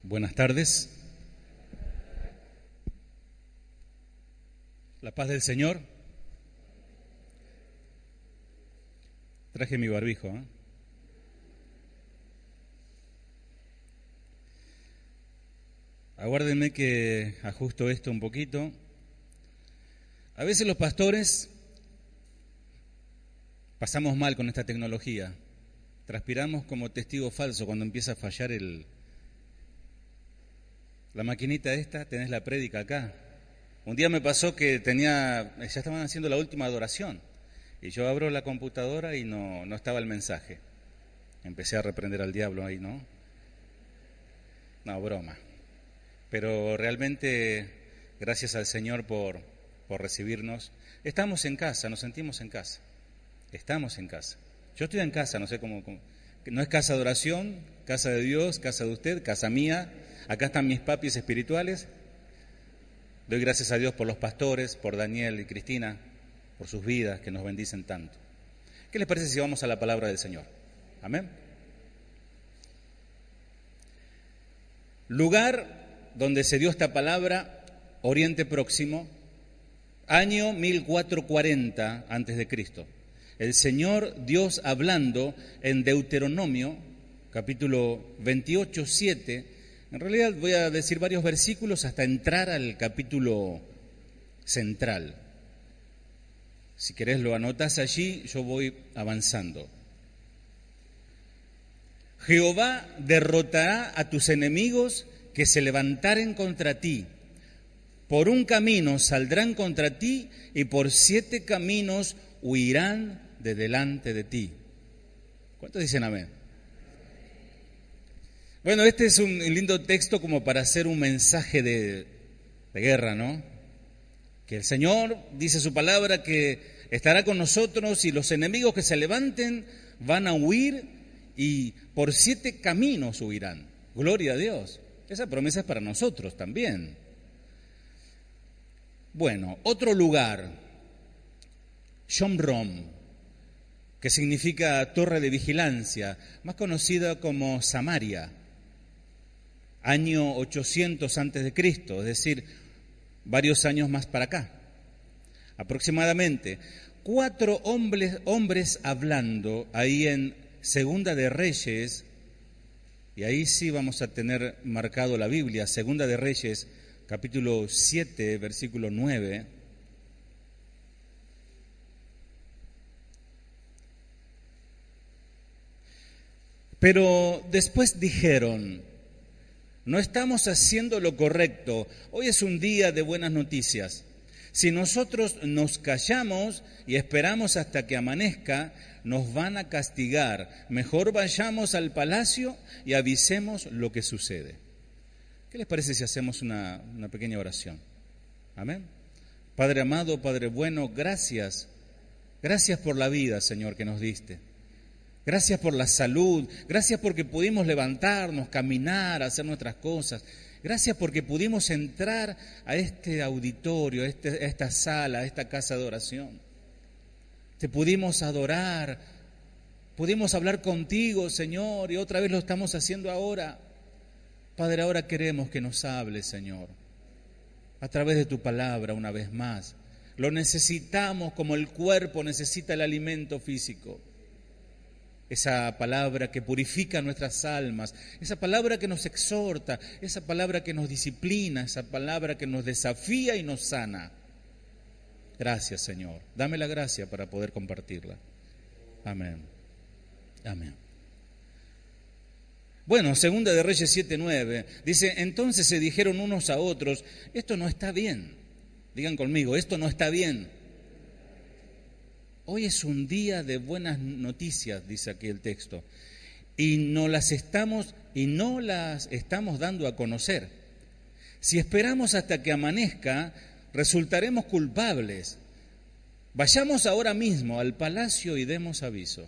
Buenas tardes. La paz del Señor. Traje mi barbijo, ¿eh? Aguárdenme que ajusto esto un poquito. A veces los pastores pasamos mal con esta tecnología. Transpiramos como testigo falso cuando empieza a fallar la maquinita esta. Tenés la prédica acá. Un día me pasó que ya estaban haciendo la última adoración y yo abro la computadora y no estaba el mensaje. Empecé a reprender al diablo ahí, ¿no? No, broma. Pero realmente, gracias al Señor por recibirnos. Estamos en casa, nos sentimos en casa. Estamos en casa. Yo estoy en casa, no sé cómo. No es casa de oración, casa de Dios, casa de usted, casa mía. Acá están mis papis espirituales. Doy gracias a Dios por los pastores, por Daniel y Cristina, por sus vidas que nos bendicen tanto. ¿Qué les parece si vamos a la palabra del Señor? Amén. Lugar donde se dio esta palabra, Oriente Próximo, año 1440 a.C. El Señor Dios hablando en Deuteronomio, capítulo 28, 7. En realidad voy a decir varios versículos hasta entrar al capítulo central. Si querés lo anotás allí, yo voy avanzando. Jehová derrotará a tus enemigos que se levantaren contra ti. Por un camino saldrán contra ti y por 7 caminos huirán de delante de ti. ¿Cuántos dicen amén? Bueno, este es un lindo texto como para hacer un mensaje de guerra, ¿no? Que el Señor dice su palabra que estará con nosotros y los enemigos que se levanten van a huir y por 7 caminos huirán. Gloria a Dios. Esa promesa es para nosotros también. Bueno, otro lugar, Shomrom, que significa torre de vigilancia, más conocida como Samaria, año 800 a.C., es decir, varios años más para acá, aproximadamente. 4 hombres hablando ahí en Segunda de Reyes, y ahí sí vamos a tener marcado la Biblia, Segunda de Reyes, capítulo 7, versículo 9. Pero después dijeron: no estamos haciendo lo correcto, hoy es un día de buenas noticias. Si nosotros nos callamos y esperamos hasta que amanezca, nos van a castigar. Mejor vayamos al palacio y avisemos lo que sucede. ¿Qué les parece si hacemos una pequeña oración? Amén. Padre amado, Padre bueno, gracias. Gracias por la vida, Señor, que nos diste. Gracias por la salud. Gracias porque pudimos levantarnos, caminar, hacer nuestras cosas. Gracias porque pudimos entrar a este auditorio, a esta sala, a esta casa de oración. Te pudimos adorar, pudimos hablar contigo, Señor, y otra vez lo estamos haciendo ahora. Padre, ahora queremos que nos hables, Señor, a través de tu palabra una vez más. Lo necesitamos como el cuerpo necesita el alimento físico. Esa palabra que purifica nuestras almas, esa palabra que nos exhorta, esa palabra que nos disciplina, esa palabra que nos desafía y nos sana. Gracias, Señor. Dame la gracia para poder compartirla. Amén. Amén. Bueno, Segunda de Reyes 7:9 dice: entonces se dijeron unos a otros, esto no está bien. Digan conmigo, esto no está bien. Hoy es un día de buenas noticias, dice aquí el texto, y no las estamos dando a conocer. Si esperamos hasta que amanezca, resultaremos culpables. Vayamos ahora mismo al palacio y demos aviso.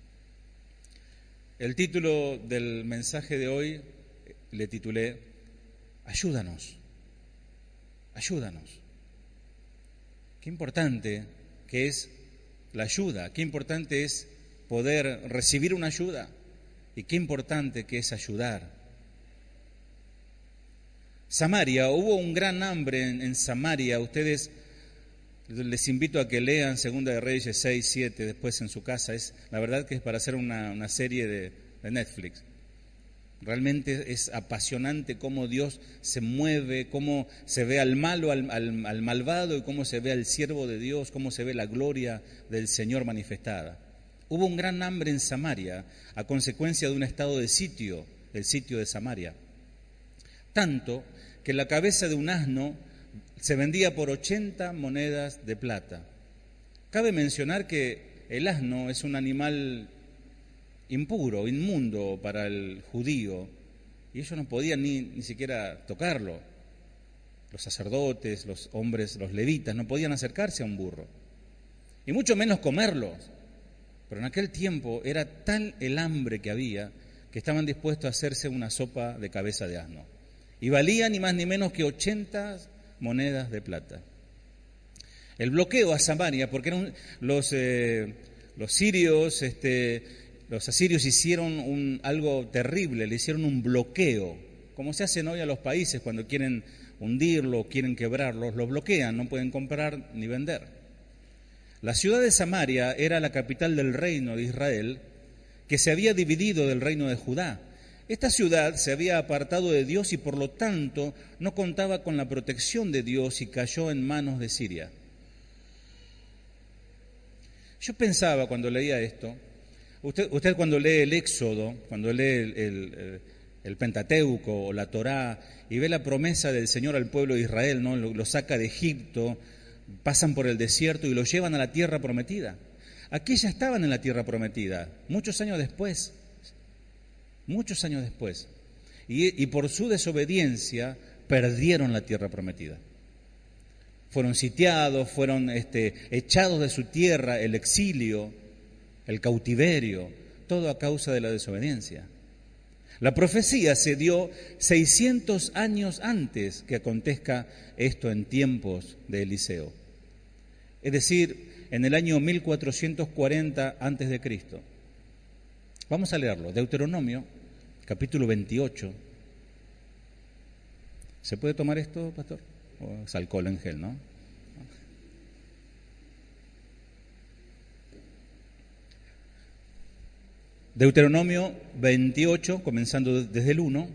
El título del mensaje de hoy le titulé: Ayúdanos, ayúdanos. Qué importante que es la ayuda, qué importante es poder recibir una ayuda y qué importante que es ayudar. Samaria, hubo un gran hambre en Samaria. Ustedes, les invito a que lean 2 de Reyes 6, 7 después en su casa. La verdad que es para hacer una serie de Netflix. Realmente es apasionante cómo Dios se mueve, cómo se ve al malo, al malvado, y cómo se ve al siervo de Dios, cómo se ve la gloria del Señor manifestada. Hubo un gran hambre en Samaria a consecuencia de un estado de sitio, el sitio de Samaria. Tanto que la cabeza de un asno se vendía por 80 monedas de plata. Cabe mencionar que el asno es un animal impuro, inmundo para el judío, y ellos no podían ni siquiera tocarlo. Los sacerdotes, los hombres, los levitas no podían acercarse a un burro, y mucho menos comerlos. Pero en aquel tiempo era tal el hambre que había que estaban dispuestos a hacerse una sopa de cabeza de asno, y valía ni más ni menos que 80 monedas de plata. El bloqueo a Samaria, porque eran los sirios, los asirios hicieron algo terrible, le hicieron un bloqueo, como se hacen hoy a los países cuando quieren hundirlo, quieren quebrarlos, los bloquean, no pueden comprar ni vender. La ciudad de Samaria era la capital del reino de Israel, que se había dividido del reino de Judá. Esta ciudad se había apartado de Dios y por lo tanto no contaba con la protección de Dios y cayó en manos de Siria. Yo pensaba cuando leía esto, usted cuando lee el Éxodo, cuando lee el Pentateuco o la Torá y ve la promesa del Señor al pueblo de Israel, ¿no? Lo saca de Egipto, pasan por el desierto y lo llevan a la tierra prometida. Aquí ya estaban en la tierra prometida, muchos años después. Y por su desobediencia perdieron la tierra prometida. Fueron sitiados, fueron echados de su tierra, el exilio, el cautiverio, todo a causa de la desobediencia. La profecía se dio 600 años antes que acontezca esto en tiempos de Eliseo. Es decir, en el año 1440 antes de Cristo. Vamos a leerlo, Deuteronomio, capítulo 28. ¿Se puede tomar esto, pastor? ¿O es alcohol en gel, no? Deuteronomio 28, comenzando desde el 1.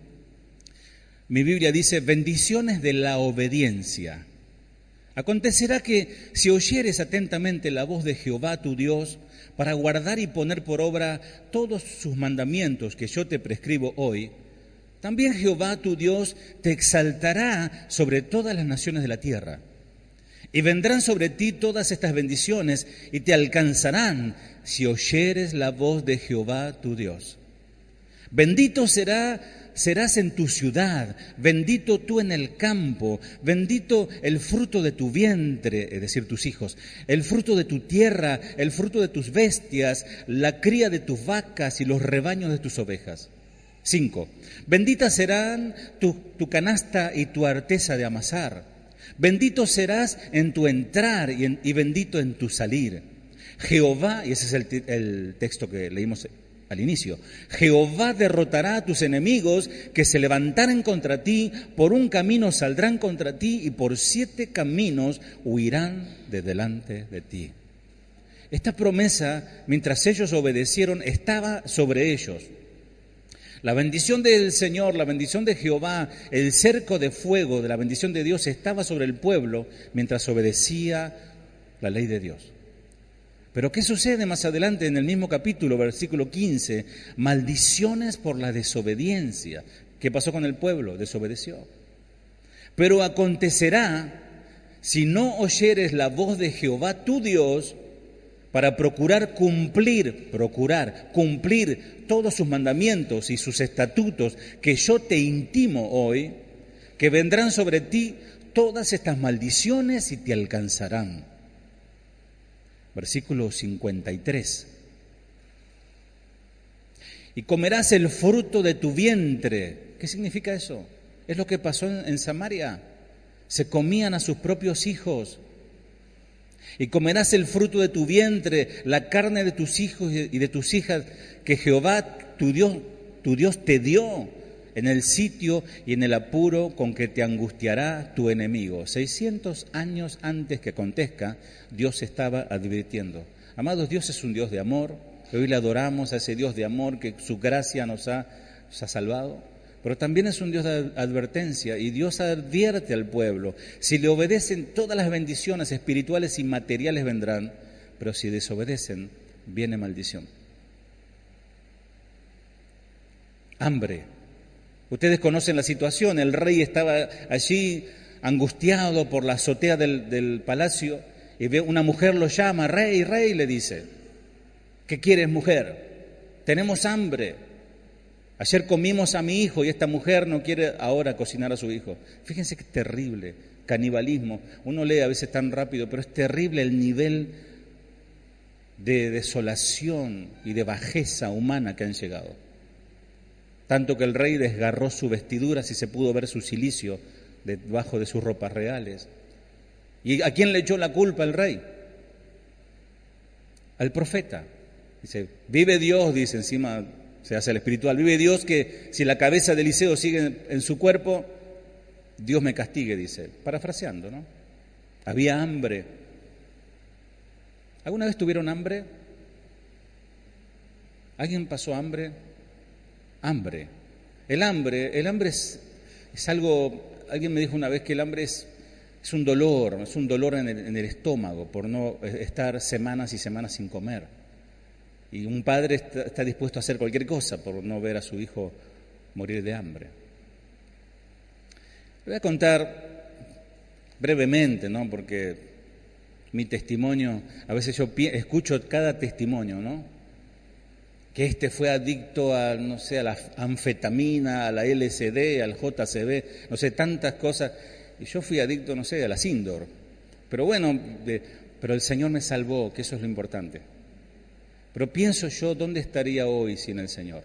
Mi Biblia dice, bendiciones de la obediencia. Acontecerá que si oyeres atentamente la voz de Jehová tu Dios, para guardar y poner por obra todos sus mandamientos que yo te prescribo hoy, también Jehová tu Dios te exaltará sobre todas las naciones de la tierra. Y vendrán sobre ti todas estas bendiciones y te alcanzarán si oyeres la voz de Jehová tu Dios. Bendito serás en tu ciudad, bendito tú en el campo, bendito el fruto de tu vientre, es decir, tus hijos, el fruto de tu tierra, el fruto de tus bestias, la cría de tus vacas y los rebaños de tus ovejas. 5. Benditas serán tu canasta y tu arteza de amasar. Bendito serás en tu entrar y bendito en tu salir. Jehová, y ese es el texto que leímos al inicio, Jehová derrotará a tus enemigos que se levantaren contra ti, por un camino saldrán contra ti y por 7 caminos huirán de delante de ti. Esta promesa, mientras ellos obedecieron, estaba sobre ellos. La bendición del Señor, la bendición de Jehová, el cerco de fuego de la bendición de Dios estaba sobre el pueblo mientras obedecía la ley de Dios. Pero ¿qué sucede más adelante en el mismo capítulo, versículo 15? Maldiciones por la desobediencia. ¿Qué pasó con el pueblo? Desobedeció. Pero acontecerá, si no oyeres la voz de Jehová tu Dios, para procurar cumplir todos sus mandamientos y sus estatutos que yo te intimo hoy, que vendrán sobre ti todas estas maldiciones y te alcanzarán. Versículo 53. Y comerás el fruto de tu vientre. ¿Qué significa eso? Es lo que pasó en Samaria. Se comían a sus propios hijos. Y comerás el fruto de tu vientre, la carne de tus hijos y de tus hijas, que Jehová tu Dios te dio en el sitio y en el apuro con que te angustiará tu enemigo. 600 años antes que acontezca, Dios estaba advirtiendo. Amados, Dios es un Dios de amor. Hoy le adoramos a ese Dios de amor que su gracia nos ha salvado. Pero también es un Dios de advertencia y Dios advierte al pueblo. Si le obedecen, todas las bendiciones espirituales y materiales vendrán, pero si desobedecen, viene maldición. Hambre. Ustedes conocen la situación, el rey estaba allí angustiado por la azotea del palacio y ve una mujer lo llama, rey, rey, le dice, ¿qué quieres, mujer? Tenemos hambre. Ayer comimos a mi hijo y esta mujer no quiere ahora cocinar a su hijo. Fíjense qué terrible, canibalismo. Uno lee a veces tan rápido, pero es terrible el nivel de desolación y de bajeza humana que han llegado. Tanto que el rey desgarró sus vestiduras y se pudo ver su cilicio debajo de sus ropas reales. ¿Y a quién le echó la culpa el rey? Al profeta. Dice, vive Dios, dice encima, se hace el espiritual, vive Dios que si la cabeza de Eliseo sigue en su cuerpo, Dios me castigue, dice, parafraseando, ¿no? Había hambre. ¿Alguna vez tuvieron hambre? ¿Alguien pasó hambre? Hambre. El hambre es algo, alguien me dijo una vez que el hambre es un dolor en el estómago por no estar semanas y semanas sin comer. Y un padre está dispuesto a hacer cualquier cosa por no ver a su hijo morir de hambre. Le voy a contar brevemente, ¿no? Porque mi testimonio, a veces yo escucho cada testimonio, ¿no? Que este fue adicto a, no sé, a la anfetamina, a la LSD, al JCB, no sé, tantas cosas. Y yo fui adicto, no sé, a la Sindor. Pero bueno, pero el Señor me salvó, que eso es lo importante. Pero pienso yo, ¿dónde estaría hoy sin el Señor?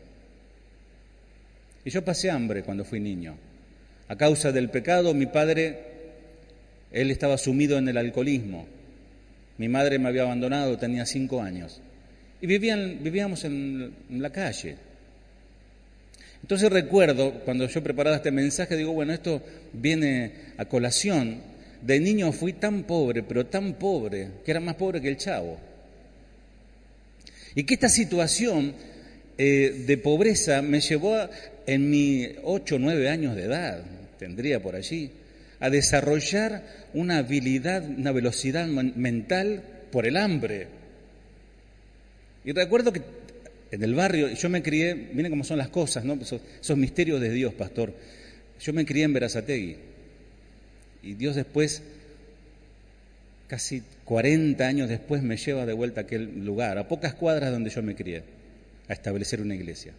Y yo pasé hambre cuando fui niño. A causa del pecado, mi padre, él estaba sumido en el alcoholismo. Mi madre me había abandonado, tenía 5 años. Y vivíamos en la calle. Entonces recuerdo, cuando yo preparaba este mensaje, digo, bueno, esto viene a colación. De niño fui tan pobre, pero tan pobre, que era más pobre que el Chavo. Y que esta situación de pobreza me llevó en mis 8 o 9 años de edad, tendría por allí, a desarrollar una habilidad, una velocidad mental por el hambre. Y recuerdo que en el barrio, yo me crié, miren cómo son las cosas, ¿no? Esos misterios de Dios, pastor. Yo me crié en Berazategui. Y Dios después, casi 40 años después, me lleva de vuelta a aquel lugar, a pocas cuadras donde yo me crié, a establecer una iglesia.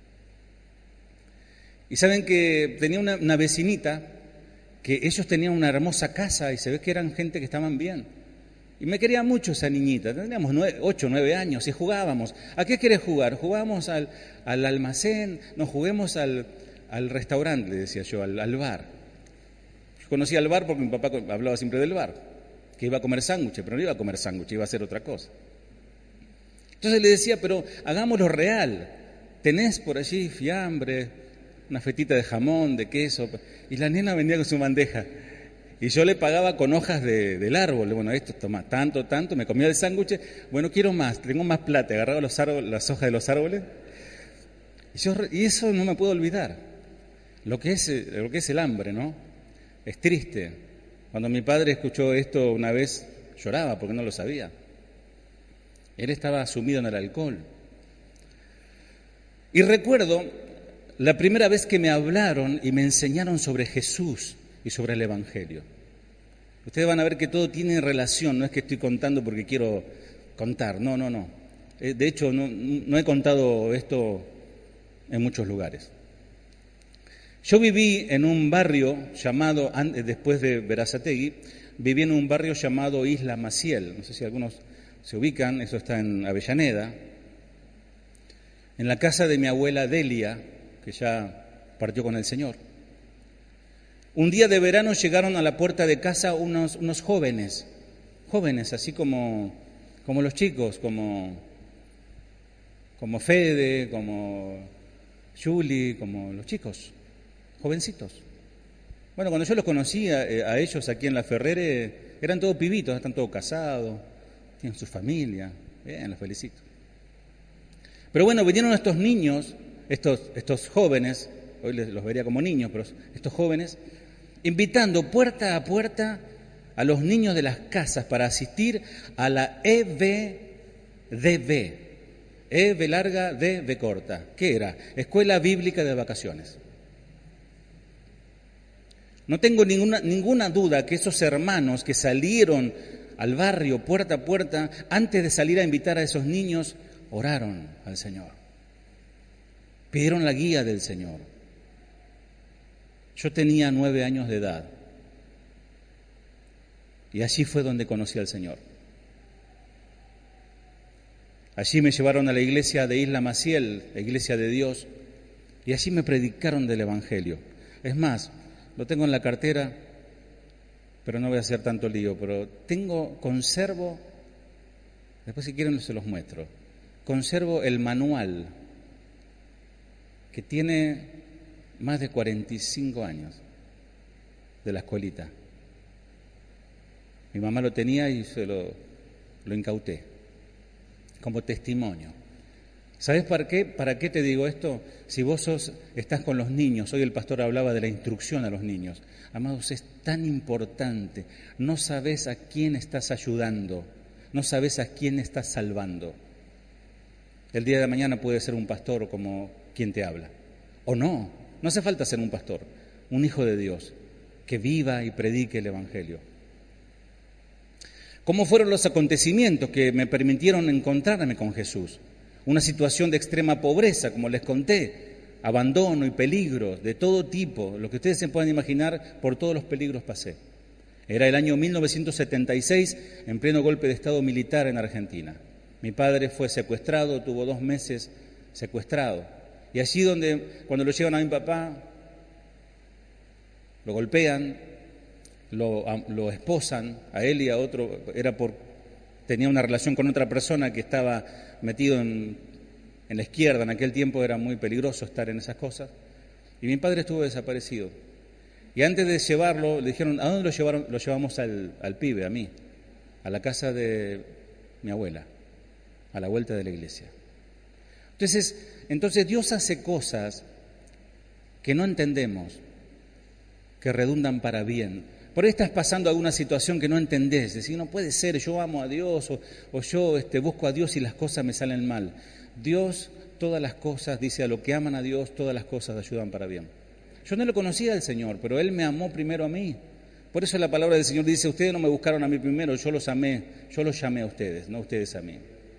Y saben que tenía una vecinita, que ellos tenían una hermosa casa y se ve que eran gente que estaban bien. Y me quería mucho esa niñita, teníamos 8 o 9 años y jugábamos. ¿A qué querés jugar? Jugábamos al almacén, no juguemos al restaurante, le decía yo, al bar. Yo conocía el bar porque mi papá hablaba siempre del bar, que iba a comer sándwiches, pero no iba a comer sándwiches, iba a hacer otra cosa. Entonces le decía, pero hagámoslo real. ¿Tenés por allí fiambre, una fetita de jamón, de queso? Y la nena venía con su bandeja. Y yo le pagaba con hojas del árbol. Bueno, esto toma tanto, me comía el sándwich. Bueno, quiero más, tengo más plata. Agarraba las hojas de los árboles. Y eso no me puedo olvidar. Lo que es el hambre, ¿no? Es triste. Cuando mi padre escuchó esto una vez, lloraba porque no lo sabía. Él estaba sumido en el alcohol. Y recuerdo la primera vez que me hablaron y me enseñaron sobre Jesús y sobre el Evangelio. Ustedes van a ver que todo tiene relación, no es que estoy contando porque quiero contar, no. De hecho, no he contado esto en muchos lugares. Yo viví en un barrio llamado, después de Berazategui, viví en un barrio llamado Isla Maciel. No sé si algunos se ubican, eso está en Avellaneda. En la casa de mi abuela Delia, que ya partió con el Señor. Un día de verano llegaron a la puerta de casa unos jóvenes, así como los chicos, como Fede, como Juli, como los chicos, jovencitos. Bueno, cuando yo los conocía a ellos aquí en La Ferrere, eran todos pibitos, están todos casados, tienen su familia. Bien, los felicito. Pero bueno, vinieron estos niños, estos jóvenes, hoy los vería como niños, pero estos jóvenes, invitando puerta a puerta a los niños de las casas para asistir a la EBDB. E larga, D corta. ¿Qué era? Escuela Bíblica de Vacaciones. No tengo ninguna duda que esos hermanos que salieron al barrio puerta a puerta, antes de salir a invitar a esos niños, oraron al Señor. Pidieron la guía del Señor. Yo tenía 9 años de edad. Y allí fue donde conocí al Señor. Allí me llevaron a la iglesia de Isla Maciel, la iglesia de Dios, y allí me predicaron del Evangelio. Es más, lo tengo en la cartera, pero no voy a hacer tanto lío, pero conservo, después si quieren se los muestro, conservo el manual que tiene más de 45 años de la escuelita. Mi mamá lo tenía y se lo incauté como testimonio. ¿Sabes para qué? ¿Para qué te digo esto? Si vos estás con los niños, hoy el pastor hablaba de la instrucción a los niños. Amados, es tan importante. No sabés a quién estás ayudando, no sabés a quién estás salvando. El día de mañana puede ser un pastor como quien te habla. O no hace falta ser un pastor, un hijo de Dios, que viva y predique el Evangelio. ¿Cómo fueron los acontecimientos que me permitieron encontrarme con Jesús? Una situación de extrema pobreza, como les conté, abandono y peligros de todo tipo, lo que ustedes se puedan imaginar, por todos los peligros pasé. Era el año 1976, en pleno golpe de Estado militar en Argentina. Mi padre fue secuestrado, tuvo 2 meses secuestrado. Y allí cuando lo llevan a mi papá, lo golpean, lo esposan a él y a otro, tenía una relación con otra persona que estaba metido en la izquierda. En aquel tiempo era muy peligroso estar en esas cosas. Y mi padre estuvo desaparecido. Y antes de llevarlo, le dijeron, ¿a dónde lo llevaron? Lo llevamos al pibe, a mí, a la casa de mi abuela, a la vuelta de la iglesia. Entonces Dios hace cosas que no entendemos, que redundan para bien. Por ahí estás pasando alguna situación que no entendés, decís, no puede ser, yo amo a Dios o yo busco a Dios y las cosas me salen mal. Dios, todas las cosas, dice, a lo que aman a Dios, todas las cosas ayudan para bien. Yo no lo conocía al Señor, pero Él me amó primero a mí. Por eso la palabra del Señor dice, ustedes no me buscaron a mí primero, yo los amé, yo los llamé a ustedes, no ustedes a mí.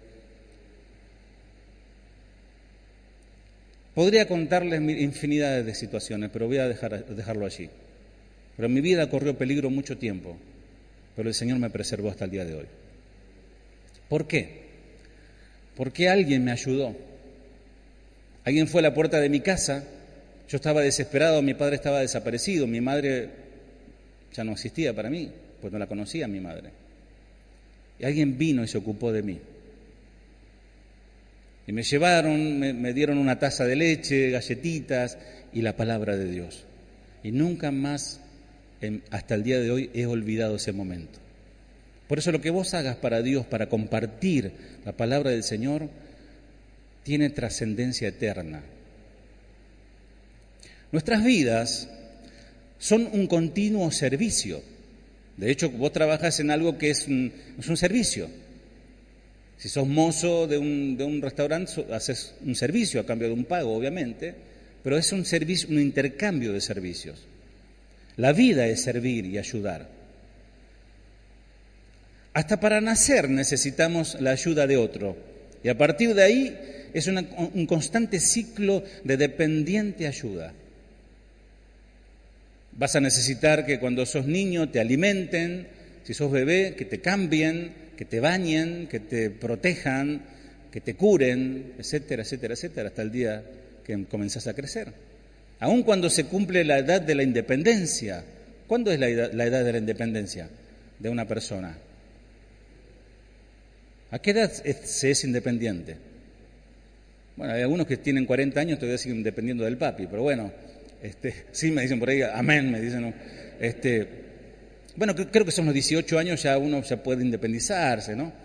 Podría contarles infinidades de situaciones, pero voy a dejarlo allí. Pero mi vida corrió peligro mucho tiempo, pero el Señor me preservó hasta el día de hoy. ¿Por qué? Porque alguien me ayudó. Alguien fue a la puerta de mi casa, yo estaba desesperado, mi padre estaba desaparecido, mi madre ya no existía para mí, pues no la conocía a mi madre. Y alguien vino y se ocupó de mí. Y me llevaron, me dieron una taza de leche, galletitas y la palabra de Dios. Y nunca más, hasta el día de hoy, he olvidado ese momento. Por eso lo que vos hagas para Dios, para compartir la palabra del Señor, tiene trascendencia eterna. Nuestras vidas son un continuo servicio. De hecho, vos trabajás en algo que es un servicio. Si sos mozo de un restaurante, haces un servicio a cambio de un pago, obviamente, pero es un servicio, un intercambio de servicios. La vida es servir y ayudar. Hasta para nacer necesitamos la ayuda de otro. Y a partir de ahí es un constante ciclo de dependiente ayuda. Vas a necesitar que cuando sos niño te alimenten, si sos bebé, que te cambien, que te bañen, que te protejan, que te curen, etcétera, etcétera, etcétera, hasta el día que comenzás a crecer. Aun cuando se cumple la edad de la independencia. ¿Cuándo es la edad de la independencia de una persona? ¿A qué edad se es independiente? Bueno, hay algunos que tienen 40 años todavía siguen dependiendo del papi, pero bueno, Sí, me dicen por ahí, amén, me dicen, ¿no? Bueno, creo que son los 18 años, ya uno ya puede independizarse, ¿no?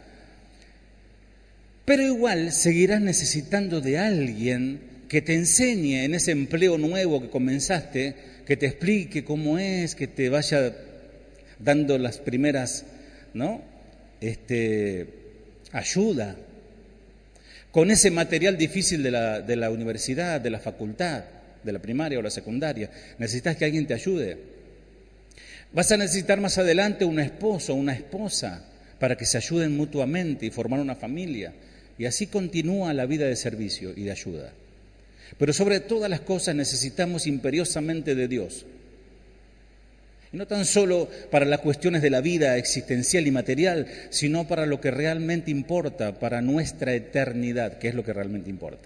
Pero igual seguirás necesitando de alguien que te enseñe en ese empleo nuevo que comenzaste, que te explique cómo es, que te vaya dando las primeras, ¿no? Ayuda. Con ese material difícil de la universidad, de la facultad, de la primaria o la secundaria, necesitas que alguien te ayude. Vas a necesitar más adelante un esposo o una esposa para que se ayuden mutuamente y formar una familia. Y así continúa la vida de servicio y de ayuda. Pero sobre todas las cosas necesitamos imperiosamente de Dios. Y no tan solo para las cuestiones de la vida existencial y material, sino para lo que realmente importa, para nuestra eternidad, que es lo que realmente importa.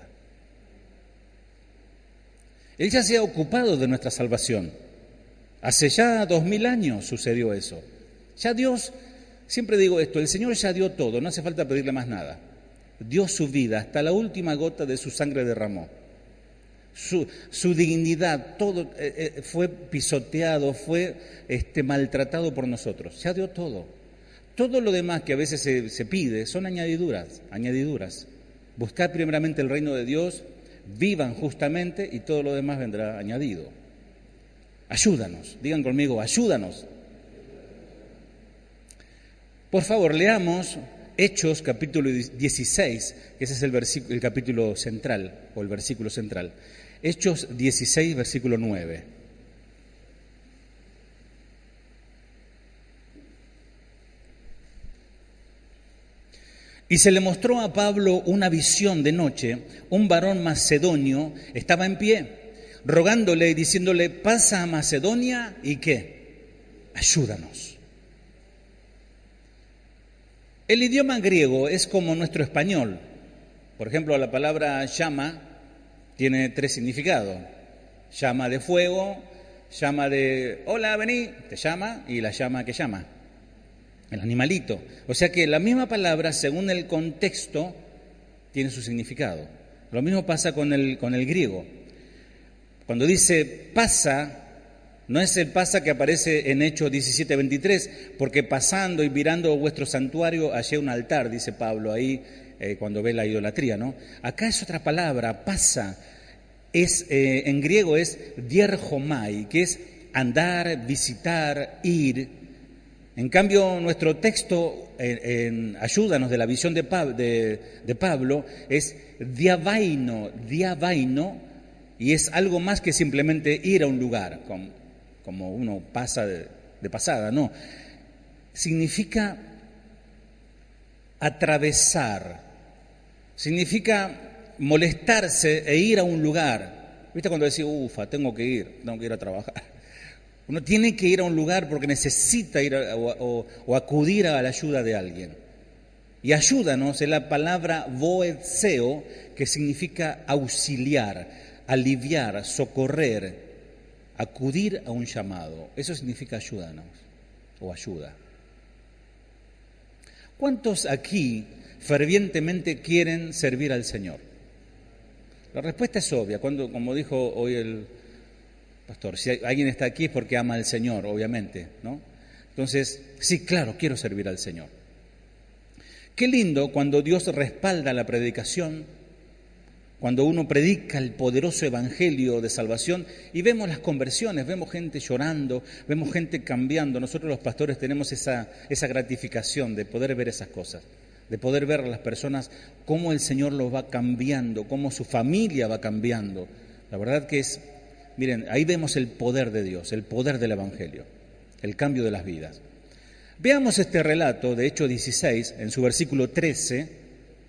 Él ya se ha ocupado de nuestra salvación. Hace ya 2000 años sucedió eso. Ya Dios, siempre digo esto, el Señor ya dio todo, no hace falta pedirle más nada. Dio su vida, hasta la última gota de su sangre derramó. Su dignidad, todo fue pisoteado, fue maltratado por nosotros. Ya dio todo. Todo lo demás que a veces se pide son añadiduras. Buscad primeramente el reino de Dios, vivan justamente y todo lo demás vendrá añadido. Ayúdanos, digan conmigo, ayúdanos. Por favor, leamos Hechos capítulo 16, que ese es el capítulo central o el versículo central. Hechos 16, versículo 9. Y se le mostró a Pablo una visión de noche. Un varón macedonio estaba en pie, rogándole y diciéndole, pasa a Macedonia y ¿qué? Ayúdanos. El idioma griego es como nuestro español. Por ejemplo, la palabra llama tiene 3 significados. Llama de fuego, llama de hola, vení, te llama, y la llama que llama, el animalito. O sea que la misma palabra, según el contexto, tiene su significado. Lo mismo pasa con el griego. Cuando dice pasa, no es el pasa que aparece en Hechos 17:23, porque pasando y mirando vuestro santuario hallé un altar, dice Pablo ahí, cuando ve la idolatría, ¿no? Acá es otra palabra, pasa, en griego es dierjomai, que es andar, visitar, ir. En cambio, nuestro texto, ayúdanos de la visión de Pablo, es diavaino, y es algo más que simplemente ir a un lugar, como uno pasa de pasada, no. Significa atravesar, significa molestarse e ir a un lugar. ¿Viste cuando decís, tengo que ir a trabajar? Uno tiene que ir a un lugar porque necesita ir o acudir a la ayuda de alguien. Y ayúdanos es la palabra voetseo, que significa auxiliar, aliviar, socorrer, acudir a un llamado. Eso significa ayúdanos o ayuda. ¿Cuántos aquí fervientemente quieren servir al Señor? La respuesta es obvia. Como dijo hoy el pastor, si alguien está aquí es porque ama al Señor, obviamente, ¿no? Entonces, sí, claro, quiero servir al Señor. Qué lindo cuando Dios respalda la predicación, cuando uno predica el poderoso evangelio de salvación y vemos las conversiones, vemos gente llorando, vemos gente cambiando. Nosotros los pastores tenemos esa gratificación de poder ver esas cosas, de poder ver a las personas cómo el Señor los va cambiando, cómo su familia va cambiando. La verdad que es, miren, ahí vemos el poder de Dios, el poder del evangelio, el cambio de las vidas. Veamos este relato de Hechos 16, en su versículo 13.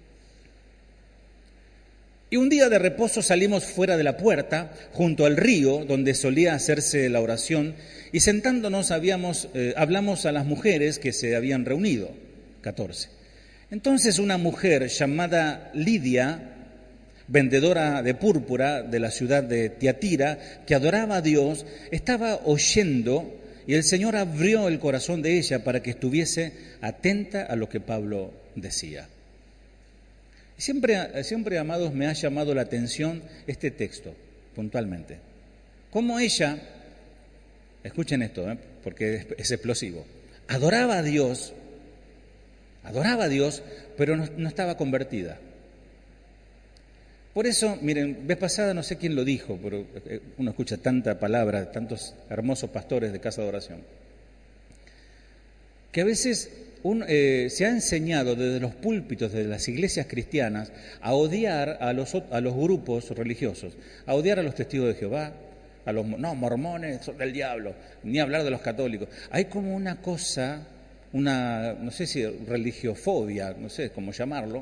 Y un día de reposo salimos fuera de la puerta, junto al río, donde solía hacerse la oración, y sentándonos hablamos a las mujeres que se habían reunido. 14. Entonces una mujer llamada Lidia, vendedora de púrpura de la ciudad de Tiatira, que adoraba a Dios, estaba oyendo, y el Señor abrió el corazón de ella para que estuviese atenta a lo que Pablo decía. Siempre, amados, me ha llamado la atención este texto, puntualmente. Cómo ella, escuchen esto, porque es explosivo, adoraba a Dios, pero no estaba convertida. Por eso, miren, vez pasada no sé quién lo dijo, pero uno escucha tanta palabra, tantos hermosos pastores de casa de oración, que a veces se ha enseñado desde los púlpitos de las iglesias cristianas a odiar a los grupos religiosos, a odiar a los testigos de Jehová, a los mormones son del diablo, ni hablar de los católicos. Hay como una cosa, no sé si religiofobia, no sé cómo llamarlo,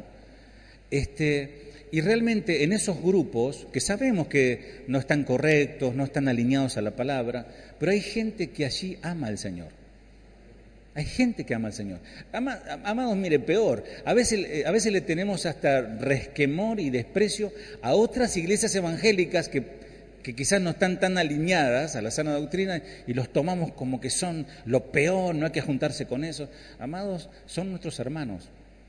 y realmente en esos grupos, que sabemos que no están correctos, no están alineados a la palabra, pero hay gente que allí ama al Señor. Hay gente que ama al Señor. Amados, mire, peor. A veces le tenemos hasta resquemor y desprecio a otras iglesias evangélicas que quizás no están tan alineadas a la sana doctrina y los tomamos como que son lo peor, no hay que juntarse con eso. Amados, son nuestros hermanos.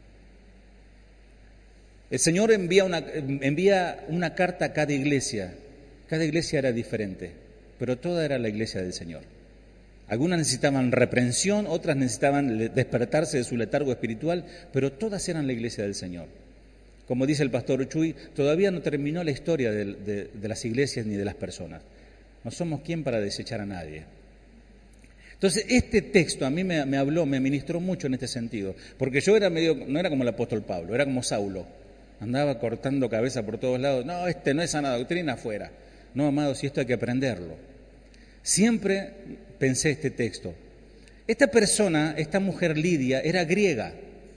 El Señor envía una carta a cada iglesia. Cada iglesia era diferente, pero toda era la iglesia del Señor. Algunas necesitaban reprensión, otras necesitaban despertarse de su letargo espiritual, pero todas eran la iglesia del Señor. Como dice el pastor Chuy, todavía no terminó la historia de las iglesias ni de las personas. No somos quien para desechar a nadie. Entonces, este texto a mí me ministró mucho en este sentido, porque yo no era como el apóstol Pablo, era como Saulo. Andaba cortando cabeza por todos lados. No, no es sana doctrina, fuera. No, amados, si esto hay que aprenderlo. Siempre pensé este texto. Esta mujer Lidia, era griega.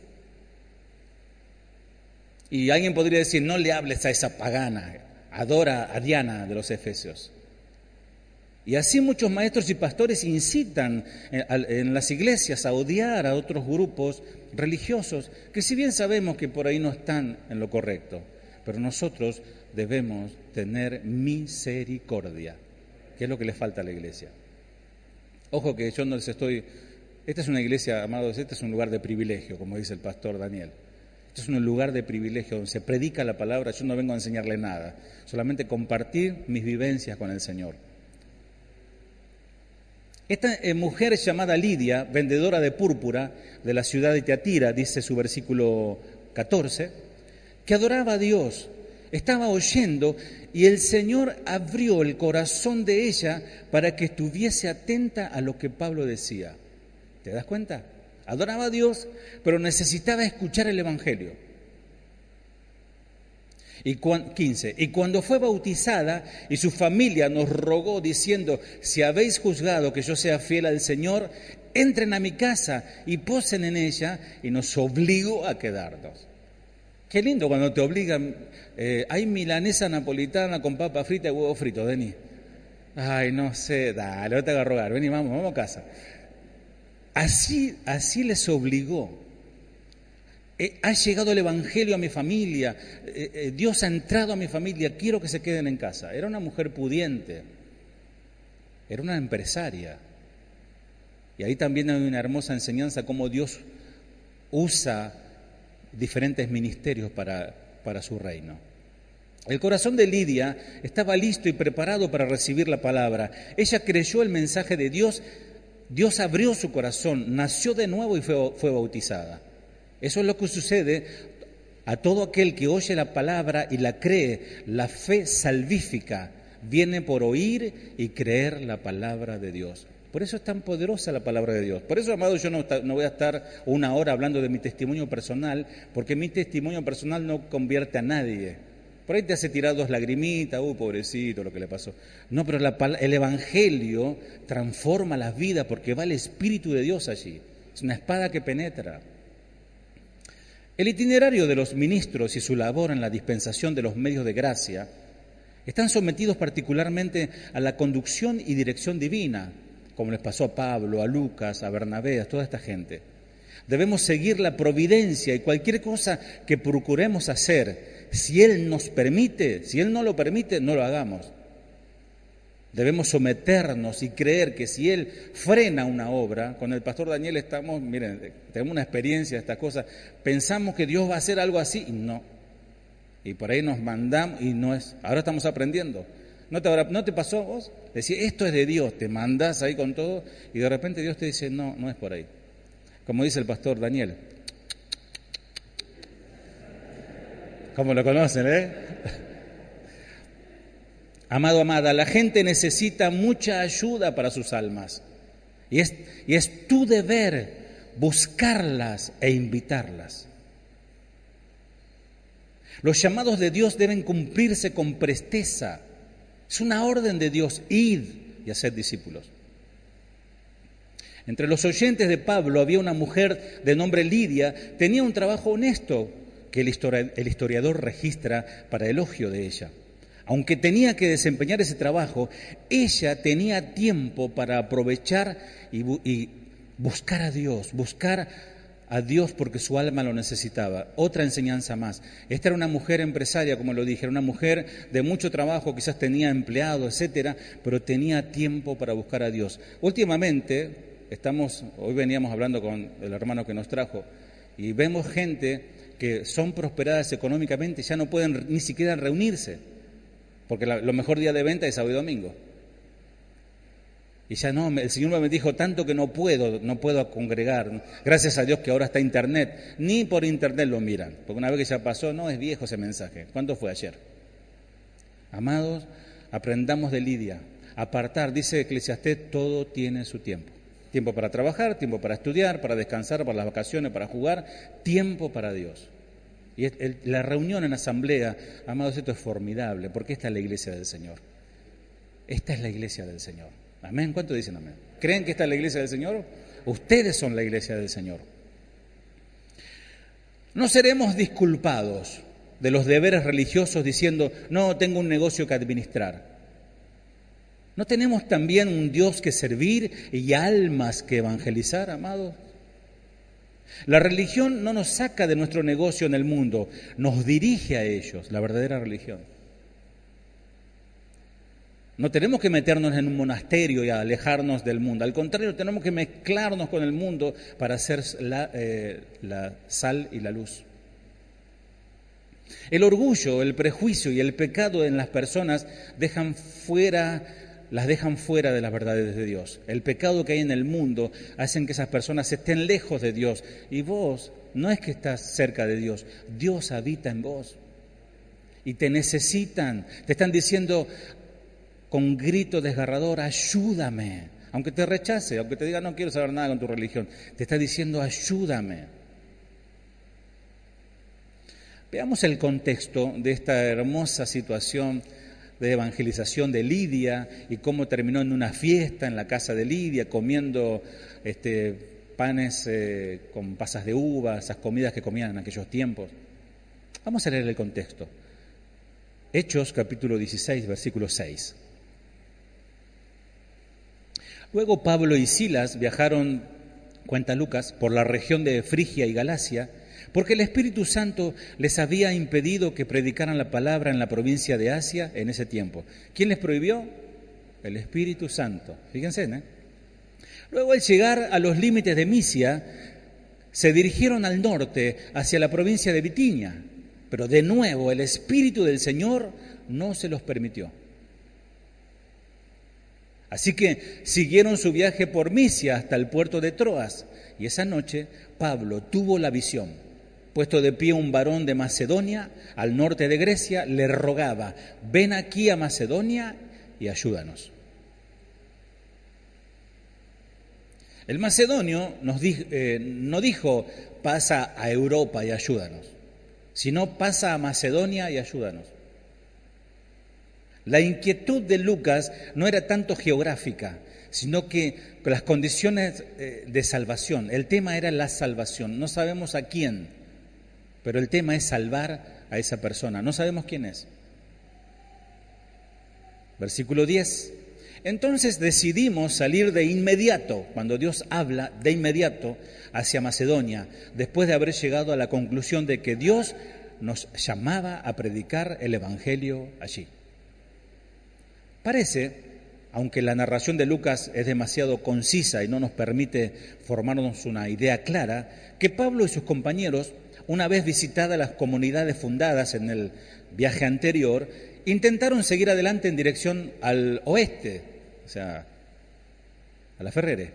Y alguien podría decir, no le hables a esa pagana, adora a Diana de los Efesios. Y así muchos maestros y pastores incitan en las iglesias a odiar a otros grupos religiosos, que si bien sabemos que por ahí no están en lo correcto, pero nosotros debemos tener misericordia, que es lo que le falta a la iglesia. Ojo que yo no les estoy... Esta es una iglesia, amados, este es un lugar de privilegio, como dice el pastor Daniel. Este es un lugar de privilegio donde se predica la palabra. Yo no vengo a enseñarle nada, solamente compartir mis vivencias con el Señor. Esta mujer llamada Lidia, vendedora de púrpura de la ciudad de Tiatira, dice su versículo 14, que adoraba a Dios, estaba oyendo y el Señor abrió el corazón de ella para que estuviese atenta a lo que Pablo decía. ¿Te das cuenta? Adoraba a Dios, pero necesitaba escuchar el Evangelio. Y 15, y cuando fue bautizada y su familia nos rogó diciendo, si habéis juzgado que yo sea fiel al Señor, entren a mi casa y posen en ella, y nos obligó a quedarnos. Qué lindo cuando te obligan, hay milanesa napolitana con papa frita y huevo frito, Denis. Ay, no sé, dale, no te hagas rogar, vení, vamos a casa. Así les obligó. Ha llegado el Evangelio a mi familia, Dios ha entrado a mi familia, quiero que se queden en casa. Era una mujer pudiente, era una empresaria. Y ahí también hay una hermosa enseñanza cómo Dios usa diferentes ministerios para su reino. El corazón de Lidia estaba listo y preparado para recibir la palabra. Ella creyó el mensaje de Dios, Dios abrió su corazón, nació de nuevo y fue bautizada. Eso es lo que sucede a todo aquel que oye la palabra y la cree. La fe salvífica viene por oír y creer la palabra de Dios. Por eso es tan poderosa la palabra de Dios. Por eso, amados, yo no voy a estar una hora hablando de mi testimonio personal, porque mi testimonio personal no convierte a nadie. Por ahí te hace tirar 2 lagrimitas, pobrecito, lo que le pasó. No, pero el Evangelio transforma las vidas porque va el Espíritu de Dios allí. Es una espada que penetra. El itinerario de los ministros y su labor en la dispensación de los medios de gracia están sometidos particularmente a la conducción y dirección divina, como les pasó a Pablo, a Lucas, a Bernabé, a toda esta gente. Debemos seguir la providencia y cualquier cosa que procuremos hacer, si Él nos permite, si Él no lo permite, no lo hagamos. Debemos someternos y creer que si Él frena una obra, con el pastor Daniel tenemos una experiencia de estas cosas, pensamos que Dios va a hacer algo así y no. Y por ahí nos mandamos y no es. Ahora estamos aprendiendo. ¿No te pasó a vos? Decís, esto es de Dios, te mandás ahí con todo y de repente Dios te dice, no, no es por ahí. Como dice el pastor Daniel. ¿Cómo lo conocen, Amado, amada, la gente necesita mucha ayuda para sus almas. Y es tu deber buscarlas e invitarlas. Los llamados de Dios deben cumplirse con presteza. Es una orden de Dios, id y haced discípulos. Entre los oyentes de Pablo había una mujer de nombre Lidia, tenía un trabajo honesto que el historiador registra para elogio de ella. Aunque tenía que desempeñar ese trabajo, ella tenía tiempo para aprovechar y buscar a Dios porque su alma lo necesitaba. Otra enseñanza más. Esta era una mujer empresaria, como lo dije, era una mujer de mucho trabajo, quizás tenía empleados, etcétera, pero tenía tiempo para buscar a Dios. Últimamente, hoy veníamos hablando con el hermano que nos trajo, y vemos gente que son prosperadas económicamente, ya no pueden ni siquiera reunirse. Porque lo mejor día de venta es sábado y domingo. Y ya no, el Señor me dijo tanto que no puedo congregar. Gracias a Dios que ahora está internet. Ni por internet lo miran. Porque una vez que ya pasó, no, es viejo ese mensaje. ¿Cuánto fue ayer? Amados, aprendamos de Lidia. Apartar, dice Eclesiastés, todo tiene su tiempo. Tiempo para trabajar, tiempo para estudiar, para descansar, para las vacaciones, para jugar. Tiempo para Dios. Y la reunión en asamblea, amados, esto es formidable, porque esta es la iglesia del Señor. Esta es la iglesia del Señor. Amén. ¿Cuánto dicen amén? ¿Creen que esta es la iglesia del Señor? Ustedes son la iglesia del Señor. No seremos disculpados de los deberes religiosos diciendo, no, tengo un negocio que administrar. ¿No tenemos también un Dios que servir y almas que evangelizar, amados? La religión no nos saca de nuestro negocio en el mundo, nos dirige a ellos, la verdadera religión. No tenemos que meternos en un monasterio y alejarnos del mundo, al contrario, tenemos que mezclarnos con el mundo para ser la sal y la luz. El orgullo, el prejuicio y el pecado en las personas las dejan fuera de las verdades de Dios. El pecado que hay en el mundo hacen que esas personas estén lejos de Dios. Y vos, no es que estás cerca de Dios, Dios habita en vos. Y te necesitan, te están diciendo con grito desgarrador, ayúdame. Aunque te rechace, aunque te diga no quiero saber nada con tu religión, te está diciendo ayúdame. Veamos el contexto de esta hermosa situación de evangelización de Lidia y cómo terminó en una fiesta en la casa de Lidia, comiendo panes con pasas de uva, esas comidas que comían en aquellos tiempos. Vamos a leer el contexto. Hechos capítulo 16, versículo 6. Luego Pablo y Silas viajaron, cuenta Lucas, por la región de Frigia y Galacia, porque el Espíritu Santo les había impedido que predicaran la palabra en la provincia de Asia en ese tiempo. ¿Quién les prohibió? El Espíritu Santo. Fíjense, Luego, al llegar a los límites de Misia, se dirigieron al norte, hacia la provincia de Bitinia, pero de nuevo el Espíritu del Señor no se los permitió. Así que siguieron su viaje por Misia hasta el puerto de Troas, y esa noche Pablo tuvo la visión. Puesto de pie un varón de Macedonia, al norte de Grecia, le rogaba, ven aquí a Macedonia y ayúdanos. El macedonio no dijo, pasa a Europa y ayúdanos, sino pasa a Macedonia y ayúdanos. La inquietud de Lucas no era tanto geográfica, sino que con las condiciones de salvación. El tema era la salvación. No sabemos a quién, pero el tema es salvar a esa persona. No sabemos quién es. Versículo 10. Entonces decidimos salir de inmediato, cuando Dios habla de inmediato, hacia Macedonia, después de haber llegado a la conclusión de que Dios nos llamaba a predicar el Evangelio allí. Parece, aunque la narración de Lucas es demasiado concisa y no nos permite formarnos una idea clara, que Pablo y sus compañeros, una vez visitadas las comunidades fundadas en el viaje anterior, intentaron seguir adelante en dirección al oeste, o sea, a la Ferrere.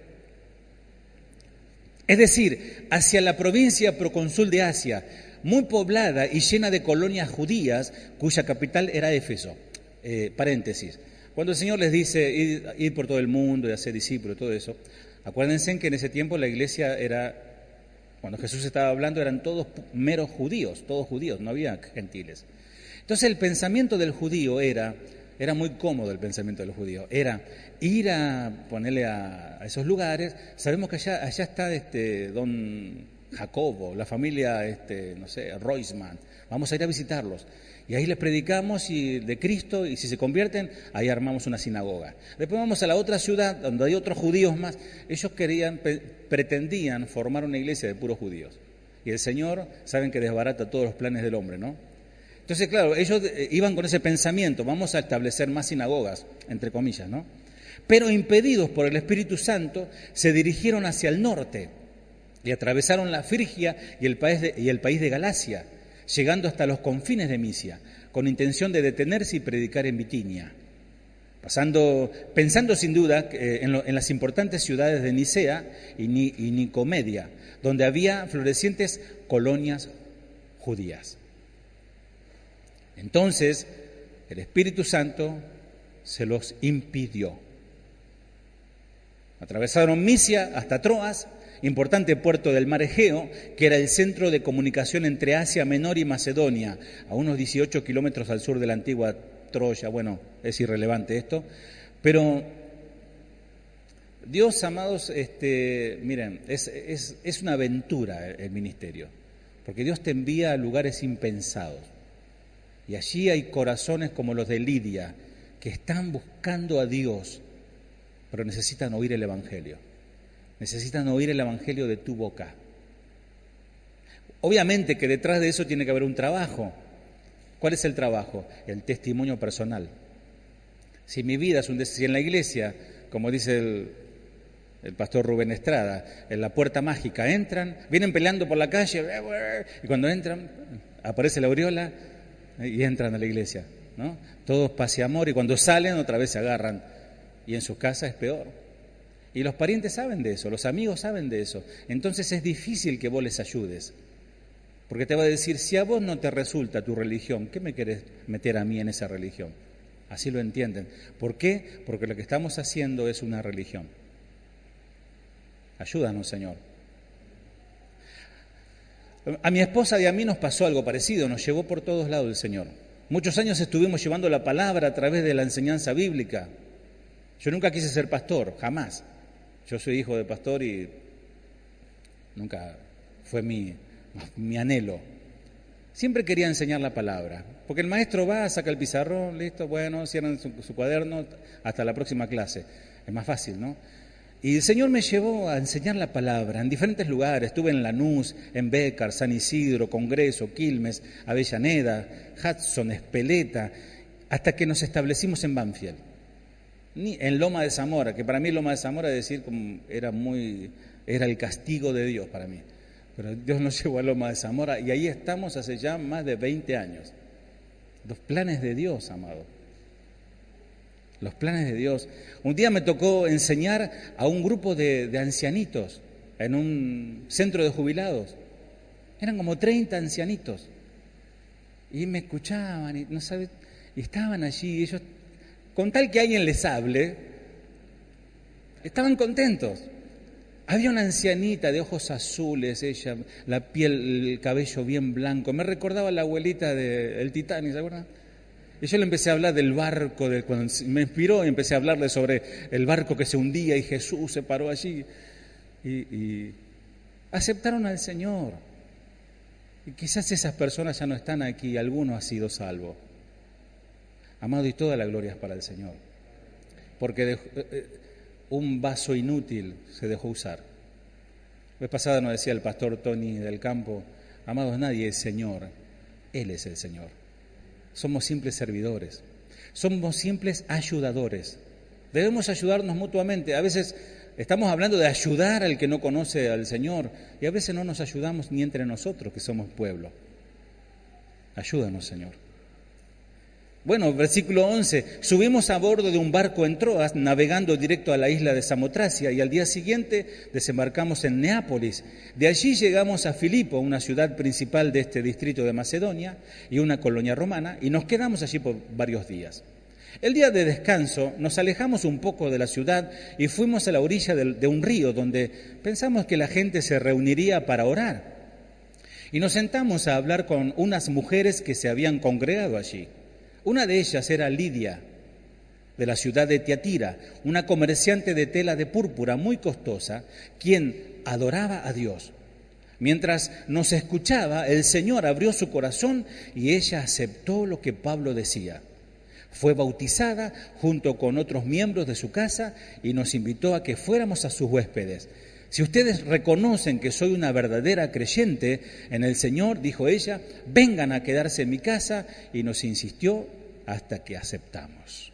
Es decir, hacia la provincia procónsul de Asia, muy poblada y llena de colonias judías, cuya capital era Éfeso. Paréntesis. Cuando el Señor les dice ir por todo el mundo y hacer discípulos y todo eso, acuérdense que en ese tiempo la iglesia era, cuando Jesús estaba hablando, eran todos meros judíos, no había gentiles. Entonces el pensamiento del judío era muy cómodo el pensamiento del judío, era ir a ponerle a esos lugares. Sabemos que allá está don Jacobo, la familia, no sé, Roisman, vamos a ir a visitarlos. Y ahí les predicamos de Cristo, y si se convierten, ahí armamos una sinagoga. Después vamos a la otra ciudad, donde hay otros judíos más. Ellos pretendían formar una iglesia de puros judíos. Y el Señor, saben que desbarata todos los planes del hombre, ¿no? Entonces, claro, ellos iban con ese pensamiento, vamos a establecer más sinagogas, entre comillas, ¿no? Pero impedidos por el Espíritu Santo, se dirigieron hacia el norte y atravesaron la Frigia y el país de Galacia, llegando hasta los confines de Misia, con intención de detenerse y predicar en Bitinia, pensando sin duda en las importantes ciudades de Nicea y Nicomedia, donde había florecientes colonias judías. Entonces, el Espíritu Santo se los impidió. Atravesaron Misia hasta Troas, importante puerto del mar Egeo, que era el centro de comunicación entre Asia Menor y Macedonia, a unos 18 kilómetros al sur de la antigua Troya. Bueno, es irrelevante esto, pero Dios, amados, miren, es una aventura el ministerio, porque Dios te envía a lugares impensados. Y allí hay corazones como los de Lidia, que están buscando a Dios, pero necesitan oír el Evangelio. Necesitan oír el Evangelio de tu boca. Obviamente que detrás de eso tiene que haber un trabajo. ¿Cuál es el trabajo? El testimonio personal. Si mi vida si en la iglesia, como dice el pastor Rubén Estrada, en la puerta mágica entran, vienen peleando por la calle, y cuando entran, aparece la aureola y entran a la iglesia, ¿no? Todos paz y amor, y cuando salen otra vez se agarran, y en sus casas es peor. Y los parientes saben de eso, los amigos saben de eso. Entonces es difícil que vos les ayudes, porque te va a decir, si a vos no te resulta tu religión, ¿qué me querés meter a mí en esa religión? Así lo entienden. ¿Por qué? Porque lo que estamos haciendo es una religión. Ayúdanos, Señor. A mi esposa y a mí nos pasó algo parecido, nos llevó por todos lados el Señor. Muchos años estuvimos llevando la palabra a través de la enseñanza bíblica. Yo nunca quise ser pastor, jamás. Yo soy hijo de pastor y nunca fue mi anhelo. Siempre quería enseñar la palabra, porque el maestro va, saca el pizarrón, listo, bueno, cierran su cuaderno, hasta la próxima clase. Es más fácil, ¿no? Y el Señor me llevó a enseñar la palabra en diferentes lugares. Estuve en Lanús, en Bécar, San Isidro, Congreso, Quilmes, Avellaneda, Hudson, Espeleta, hasta que nos establecimos en Banfield. En Loma de Zamora, que para mí Loma de Zamora, es decir, era el castigo de Dios para mí. Pero Dios nos llevó a Loma de Zamora y ahí estamos hace ya más de 20 años. Los planes de Dios, amado. Los planes de Dios. Un día me tocó enseñar a un grupo de ancianitos en un centro de jubilados. Eran como 30 ancianitos. Y me escuchaban y estaban allí. Ellos, con tal que alguien les hable, estaban contentos. Había una ancianita de ojos azules, ella, la piel, el cabello bien blanco. Me recordaba a la abuelita del Titanic, ¿se acuerdan? Y yo le empecé a hablar del barco, cuando me inspiró y empecé a hablarle sobre el barco que se hundía y Jesús se paró allí. Y aceptaron al Señor. Y quizás esas personas ya no están aquí, alguno ha sido salvo. Amado, y toda la gloria es para el Señor. Porque un vaso inútil se dejó usar. La vez pasada nos decía el pastor Tony del Campo, amados, nadie es Señor, Él es el Señor. Somos simples servidores, somos simples ayudadores. Debemos ayudarnos mutuamente. A veces estamos hablando de ayudar al que no conoce al Señor y a veces no nos ayudamos ni entre nosotros, que somos pueblo. Ayúdanos, Señor. Bueno, versículo 11, subimos a bordo de un barco en Troas, navegando directo a la isla de Samotracia, y al día siguiente desembarcamos en Neápolis. De allí llegamos a Filipo, una ciudad principal de este distrito de Macedonia y una colonia romana, y nos quedamos allí por varios días. El día de descanso nos alejamos un poco de la ciudad y fuimos a la orilla de un río donde pensamos que la gente se reuniría para orar. Y nos sentamos a hablar con unas mujeres que se habían congregado allí. Una de ellas era Lidia, de la ciudad de Tiatira, una comerciante de tela de púrpura muy costosa, quien adoraba a Dios. Mientras nos escuchaba, el Señor abrió su corazón y ella aceptó lo que Pablo decía. Fue bautizada junto con otros miembros de su casa y nos invitó a que fuéramos a sus huéspedes. Si ustedes reconocen que soy una verdadera creyente en el Señor, dijo ella, vengan a quedarse en mi casa, y nos insistió hasta que aceptamos.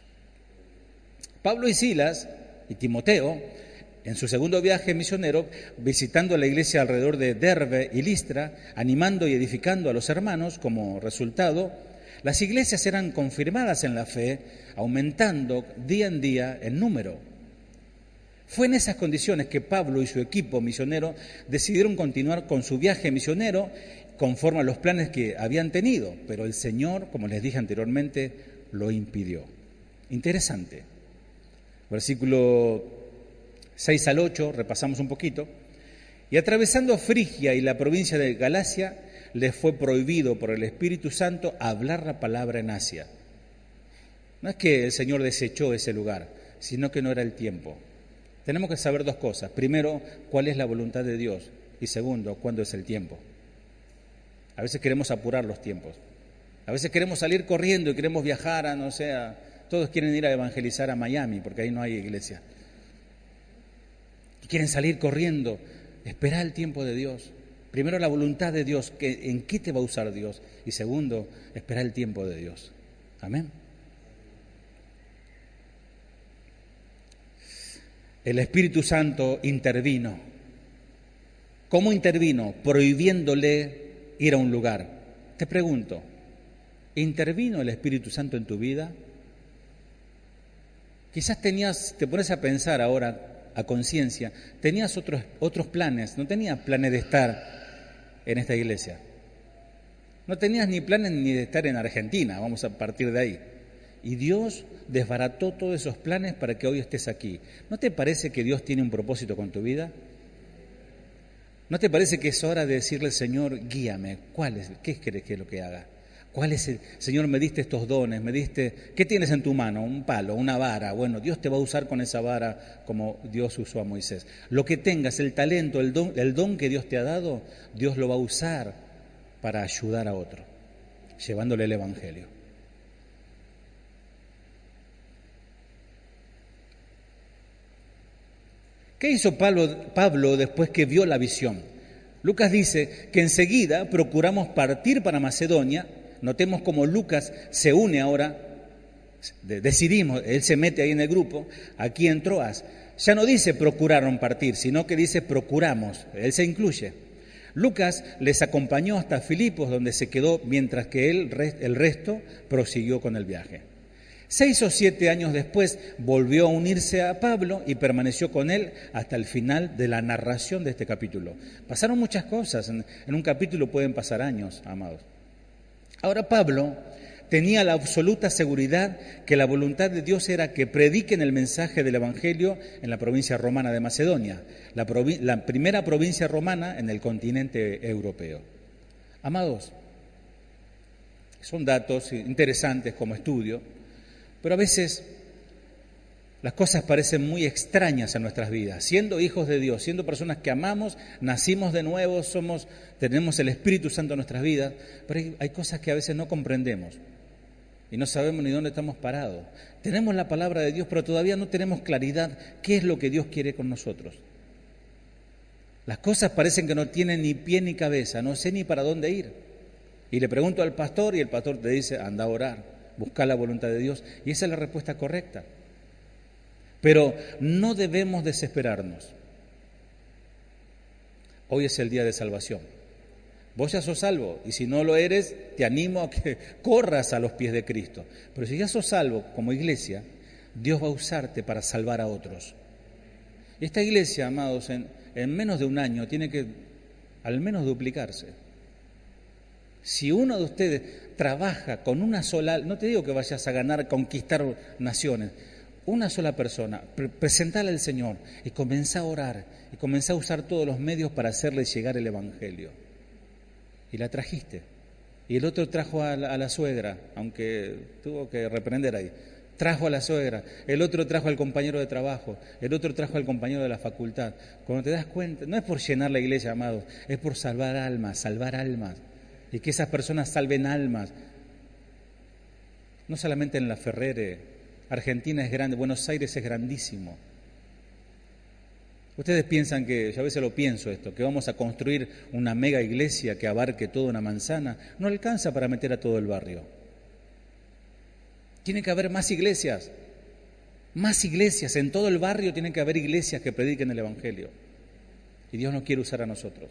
Pablo y Silas y Timoteo, en su segundo viaje misionero, visitando la iglesia alrededor de Derbe y Listra, animando y edificando a los hermanos, como resultado, las iglesias eran confirmadas en la fe, aumentando día en día en número. Fue en esas condiciones que Pablo y su equipo misionero decidieron continuar con su viaje misionero conforme a los planes que habían tenido, pero el Señor, como les dije anteriormente, lo impidió. Interesante. Versículo 6 al 8, repasamos un poquito. Y atravesando Frigia y la provincia de Galacia, les fue prohibido por el Espíritu Santo hablar la palabra en Asia. No es que el Señor desechó ese lugar, sino que no era el tiempo. Tenemos que saber dos cosas. Primero, cuál es la voluntad de Dios. Y segundo, cuándo es el tiempo. A veces queremos apurar los tiempos. A veces queremos salir corriendo y queremos viajar a, no sé, todos quieren ir a evangelizar a Miami, porque ahí no hay iglesia. Y quieren salir corriendo. Espera el tiempo de Dios. Primero, la voluntad de Dios, en qué te va a usar Dios. Y segundo, espera el tiempo de Dios. Amén. El Espíritu Santo intervino. ¿Cómo intervino? Prohibiéndole ir a un lugar. Te pregunto, ¿intervino el Espíritu Santo en tu vida? Quizás te pones a pensar ahora, a conciencia, tenías otros planes, no tenías planes de estar en esta iglesia. No tenías ni planes ni de estar en Argentina, vamos a partir de ahí. Y Dios desbarató todos esos planes para que hoy estés aquí. ¿No te parece que Dios tiene un propósito con tu vida? ¿No te parece que es hora de decirle al Señor, guíame? ¿Qué crees que es lo que haga? Señor, me diste estos dones, ¿qué tienes en tu mano? Un palo, una vara. Bueno, Dios te va a usar con esa vara como Dios usó a Moisés. Lo que tengas, el talento, el don que Dios te ha dado, Dios lo va a usar para ayudar a otro, llevándole el Evangelio. ¿Qué hizo Pablo después que vio la visión? Lucas dice que enseguida procuramos partir para Macedonia. Notemos cómo Lucas se une ahora, decidimos, él se mete ahí en el grupo, aquí en Troas. Ya no dice procuraron partir, sino que dice procuramos, él se incluye. Lucas les acompañó hasta Filipos, donde se quedó, mientras que el resto prosiguió con el viaje. 6 o 7 años después volvió a unirse a Pablo y permaneció con él hasta el final de la narración de este capítulo. Pasaron muchas cosas, en un capítulo pueden pasar años, amados. Ahora Pablo tenía la absoluta seguridad que la voluntad de Dios era que prediquen el mensaje del Evangelio en la provincia romana de Macedonia, la primera provincia romana en el continente europeo. Amados, son datos interesantes como estudio, pero a veces las cosas parecen muy extrañas en nuestras vidas. Siendo hijos de Dios, siendo personas que amamos, nacimos de nuevo, tenemos el Espíritu Santo en nuestras vidas, pero hay cosas que a veces no comprendemos y no sabemos ni dónde estamos parados. Tenemos la palabra de Dios, pero todavía no tenemos claridad qué es lo que Dios quiere con nosotros. Las cosas parecen que no tienen ni pie ni cabeza, no sé ni para dónde ir. Y le pregunto al pastor y el pastor te dice, anda a orar. Buscar la voluntad de Dios, y esa es la respuesta correcta. Pero no debemos desesperarnos. Hoy es el día de salvación. Vos ya sos salvo, y si no lo eres, te animo a que corras a los pies de Cristo. Pero si ya sos salvo como iglesia, Dios va a usarte para salvar a otros. Y esta iglesia, amados, en menos de un año tiene que al menos duplicarse. Si uno de ustedes trabaja con una sola, no te digo que vayas a ganar, conquistar naciones, una sola persona, presentala al Señor y comenzá a orar y comenzá a usar todos los medios para hacerle llegar el Evangelio. Y la trajiste. Y el otro trajo a la suegra, aunque tuvo que reprender ahí. Trajo a la suegra, el otro trajo al compañero de trabajo, el otro trajo al compañero de la facultad. Cuando te das cuenta, no es por llenar la iglesia, amados, es por salvar almas, y que esas personas salven almas. No solamente en la Ferrere, Argentina es grande, Buenos Aires es grandísimo. Ustedes piensan que, yo a veces lo pienso esto, que vamos a construir una mega iglesia que abarque toda una manzana, no alcanza para meter a todo el barrio. Tiene que haber más iglesias, en todo el barrio tienen que haber iglesias que prediquen el Evangelio. Y Dios nos quiere usar a nosotros.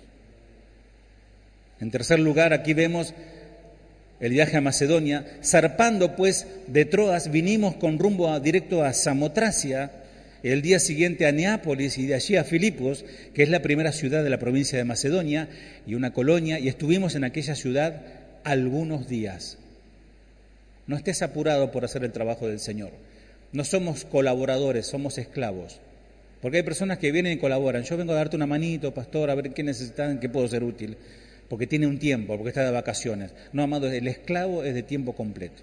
En tercer lugar, aquí vemos el viaje a Macedonia. Zarpando pues de Troas, vinimos con rumbo directo a Samotracia, el día siguiente a Neápolis y de allí a Filipos, que es la primera ciudad de la provincia de Macedonia y una colonia, y estuvimos en aquella ciudad algunos días. No estés apurado por hacer el trabajo del Señor. No somos colaboradores, somos esclavos. Porque hay personas que vienen y colaboran. Yo vengo a darte una manito, pastor, a ver qué necesitan, qué puedo ser útil. Porque tiene un tiempo, porque está de vacaciones. No, amado, el esclavo es de tiempo completo.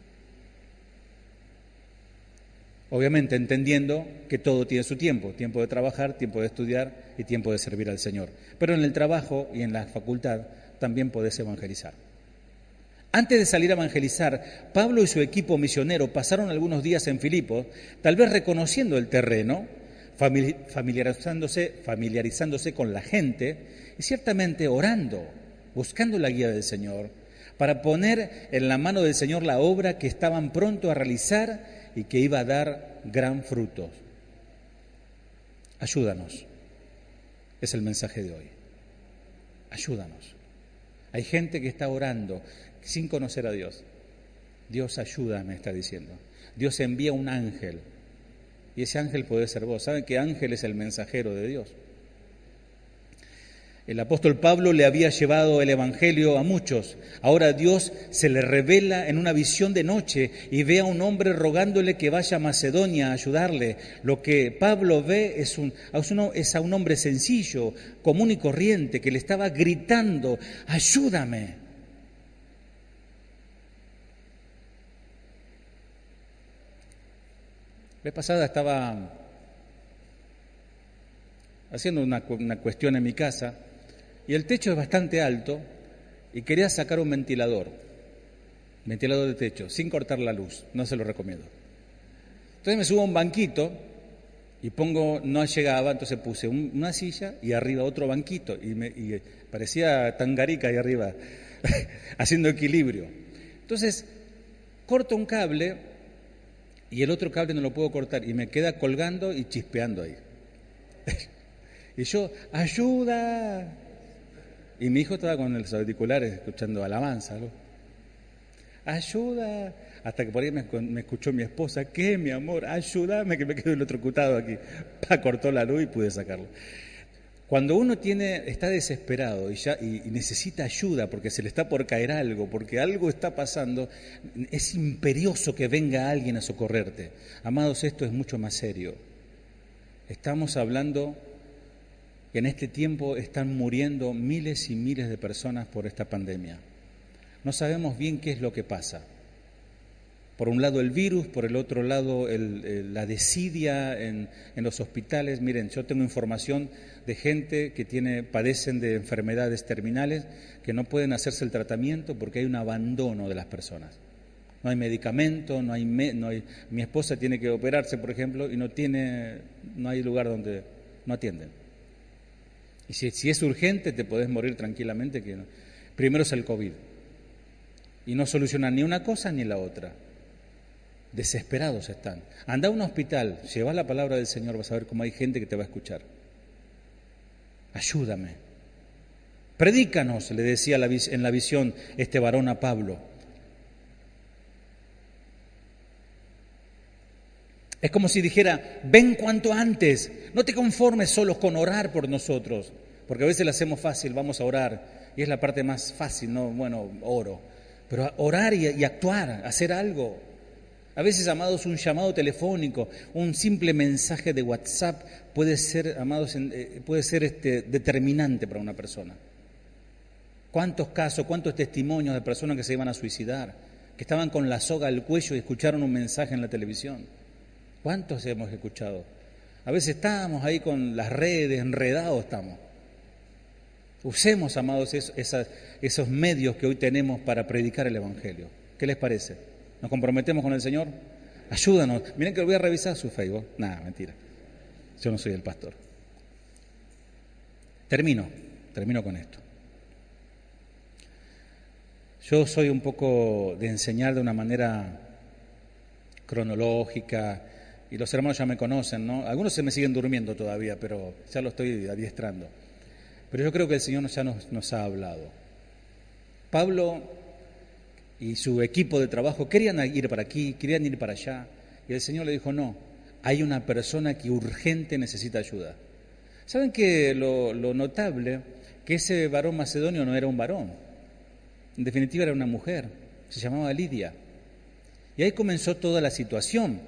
Obviamente entendiendo que todo tiene su tiempo. Tiempo de trabajar, tiempo de estudiar y tiempo de servir al Señor. Pero en el trabajo y en la facultad también podés evangelizar. Antes de salir a evangelizar, Pablo y su equipo misionero pasaron algunos días en Filipos, tal vez reconociendo el terreno, familiarizándose con la gente y ciertamente orando, buscando la guía del Señor, para poner en la mano del Señor la obra que estaban pronto a realizar y que iba a dar gran fruto. Ayúdanos, es el mensaje de hoy. Ayúdanos. Hay gente que está orando sin conocer a Dios. Dios ayúdame, está diciendo. Dios envía un ángel. Y ese ángel puede ser vos. ¿Saben que ángel es el mensajero de Dios? El apóstol Pablo le había llevado el evangelio a muchos. Ahora Dios se le revela en una visión de noche y ve a un hombre rogándole que vaya a Macedonia a ayudarle. Lo que Pablo ve es a un hombre sencillo, común y corriente, que le estaba gritando: ayúdame. La vez pasada estaba haciendo una cuestión en mi casa y el techo es bastante alto y quería sacar un ventilador de techo, sin cortar la luz, no se lo recomiendo. Entonces me subo a un banquito y no llegaba, entonces puse una silla y arriba otro banquito y parecía Tangarica ahí arriba, haciendo equilibrio. Entonces corto un cable y el otro cable no lo puedo cortar y me queda colgando y chispeando ahí. Y yo, ¡ayuda! Y mi hijo estaba con los auriculares escuchando alabanza, ¿no? ¡Ayuda! Hasta que por ahí me escuchó mi esposa: ¿qué, mi amor? ¡Ayúdame, que me quedo electrocutado aquí! Cortó la luz y pude sacarlo. Cuando uno está desesperado y necesita ayuda porque se le está por caer algo, porque algo está pasando, es imperioso que venga alguien a socorrerte. Amados, esto es mucho más serio. Estamos hablando que en este tiempo están muriendo miles y miles de personas por esta pandemia. No sabemos bien qué es lo que pasa. Por un lado el virus, por el otro lado la desidia en los hospitales. Miren, yo tengo información de gente que padecen de enfermedades terminales que no pueden hacerse el tratamiento porque hay un abandono de las personas. No hay medicamento, mi esposa tiene que operarse, por ejemplo, y no hay lugar donde no atienden. Y si es urgente, te podés morir tranquilamente. Primero es el COVID. Y no solucionan ni una cosa ni la otra. Desesperados están. Anda a un hospital, lleva la palabra del Señor, vas a ver cómo hay gente que te va a escuchar. Ayúdame. Predícanos, le decía en la visión este varón a Pablo. Es como si dijera, ven cuanto antes, no te conformes solos con orar por nosotros, porque a veces lo hacemos fácil, vamos a orar, y es la parte más fácil, no, bueno, oro, pero orar y actuar, hacer algo. A veces, amados, un llamado telefónico, un simple mensaje de WhatsApp puede ser, amados, puede ser determinante para una persona. ¿Cuántos casos, cuántos testimonios de personas que se iban a suicidar, que estaban con la soga al cuello y escucharon un mensaje en la televisión? ¿Cuántos hemos escuchado? A veces estamos ahí con las redes, enredados estamos. Usemos, amados, esos medios que hoy tenemos para predicar el Evangelio. ¿Qué les parece? ¿Nos comprometemos con el Señor? Ayúdanos. Miren que voy a revisar su Facebook. Nada, mentira. Yo no soy el pastor. Termino con esto. Yo soy un poco de enseñar de una manera cronológica, y los hermanos ya me conocen, ¿no? Algunos se me siguen durmiendo todavía, pero ya lo estoy adiestrando. Pero yo creo que el Señor ya nos ha hablado. Pablo y su equipo de trabajo querían ir para aquí, querían ir para allá, y el Señor le dijo, no, hay una persona que urgente necesita ayuda. ¿Saben que lo notable? Que ese varón macedonio no era un varón, en definitiva era una mujer, se llamaba Lidia. Y ahí comenzó toda la situación.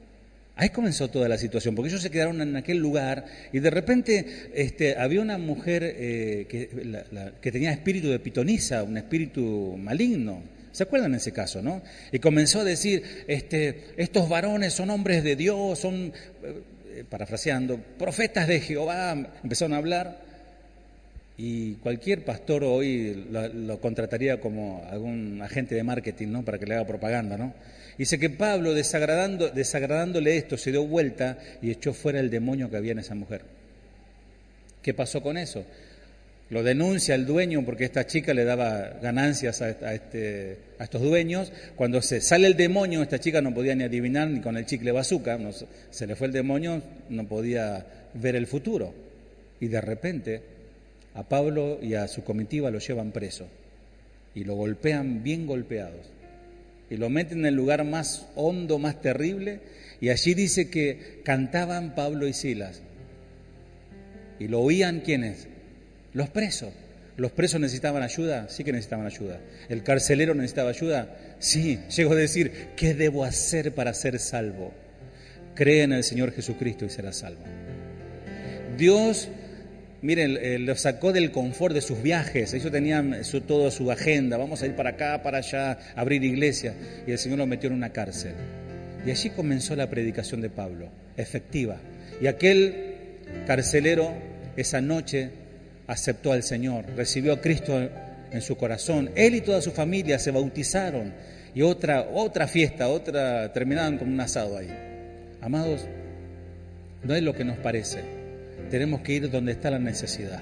Porque ellos se quedaron en aquel lugar y de repente había una mujer que tenía espíritu de pitonisa, un espíritu maligno. ¿Se acuerdan de ese caso, no? Y comenzó a decir, estos varones son hombres de Dios, son, parafraseando, profetas de Jehová. Empezaron a hablar y cualquier pastor hoy lo contrataría como algún agente de marketing, ¿no? Para que le haga propaganda, ¿no? Dice que Pablo, desagradándole esto, se dio vuelta y echó fuera el demonio que había en esa mujer. ¿Qué pasó con eso? Lo denuncia el dueño porque esta chica le daba ganancias a estos dueños. Cuando se sale el demonio, esta chica no podía ni adivinar ni con el chicle bazooka, se le fue el demonio, no podía ver el futuro. Y de repente a Pablo y a su comitiva lo llevan preso y lo golpean bien golpeados. Y lo meten en el lugar más hondo, más terrible, y allí dice que cantaban Pablo y Silas. ¿Y lo oían quiénes? Los presos. ¿Los presos necesitaban ayuda? Sí que necesitaban ayuda. ¿El carcelero necesitaba ayuda? Sí. Llegó a decir, ¿qué debo hacer para ser salvo? Cree en el Señor Jesucristo y serás salvo. Dios, miren, lo sacó del confort de sus viajes. Ellos tenían toda su agenda. Vamos a ir para acá, para allá, abrir iglesia. Y el Señor lo metió en una cárcel. Y allí comenzó la predicación de Pablo, efectiva. Y aquel carcelero esa noche aceptó al Señor, recibió a Cristo en su corazón. Él y toda su familia se bautizaron. Y otra fiesta, terminaban con un asado ahí. Amados, no es lo que nos parece. Tenemos que ir donde está la necesidad.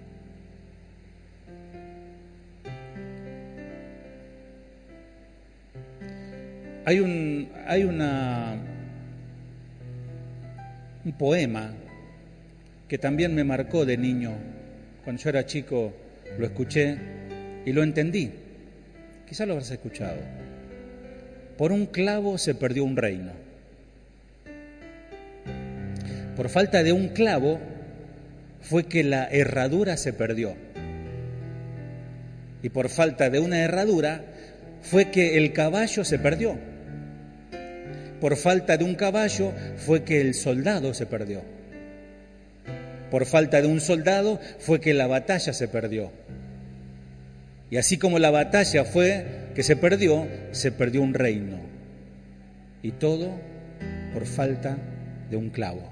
Hay un poema que también me marcó de niño. Cuando yo era chico lo escuché y lo entendí. Quizás lo habrás escuchado. Por un clavo se perdió un reino. Por falta de un clavo fue que la herradura se perdió. Y por falta de una herradura fue que el caballo se perdió. Por falta de un caballo fue que el soldado se perdió. Por falta de un soldado fue que la batalla se perdió. Y así como la batalla fue que se perdió un reino. Y todo por falta de un clavo.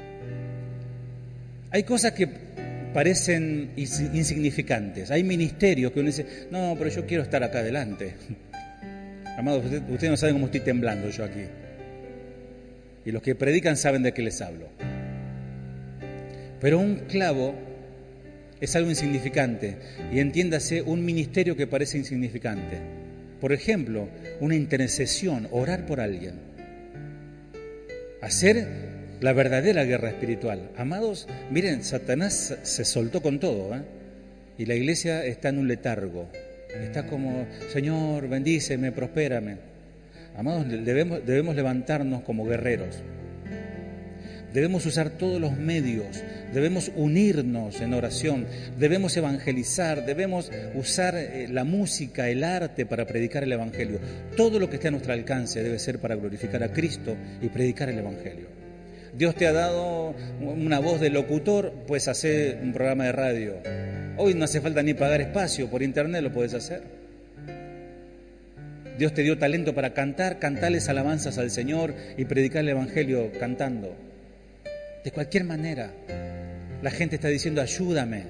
Hay cosas que parecen insignificantes. Hay ministerios que uno dice, no, pero yo quiero estar acá adelante. Amados, ustedes no saben cómo estoy temblando yo aquí. Y los que predican saben de qué les hablo. Pero un clavo es algo insignificante. Y entiéndase, un ministerio que parece insignificante. Por ejemplo, una intercesión, orar por alguien. Hacer la verdadera guerra espiritual. Amados, miren, Satanás se soltó con todo, y la iglesia está en un letargo. Está como, Señor, bendíceme, prospérame. Amados, debemos levantarnos como guerreros. Debemos usar todos los medios, debemos unirnos en oración, debemos evangelizar, debemos usar la música, el arte para predicar el Evangelio. Todo lo que esté a nuestro alcance debe ser para glorificar a Cristo y predicar el Evangelio. Dios te ha dado una voz de locutor, pues hacer un programa de radio. Hoy no hace falta ni pagar espacio, por internet lo puedes hacer. Dios te dio talento para cantar, cantarles alabanzas al Señor y predicar el Evangelio cantando. De cualquier manera, la gente está diciendo, ayúdame.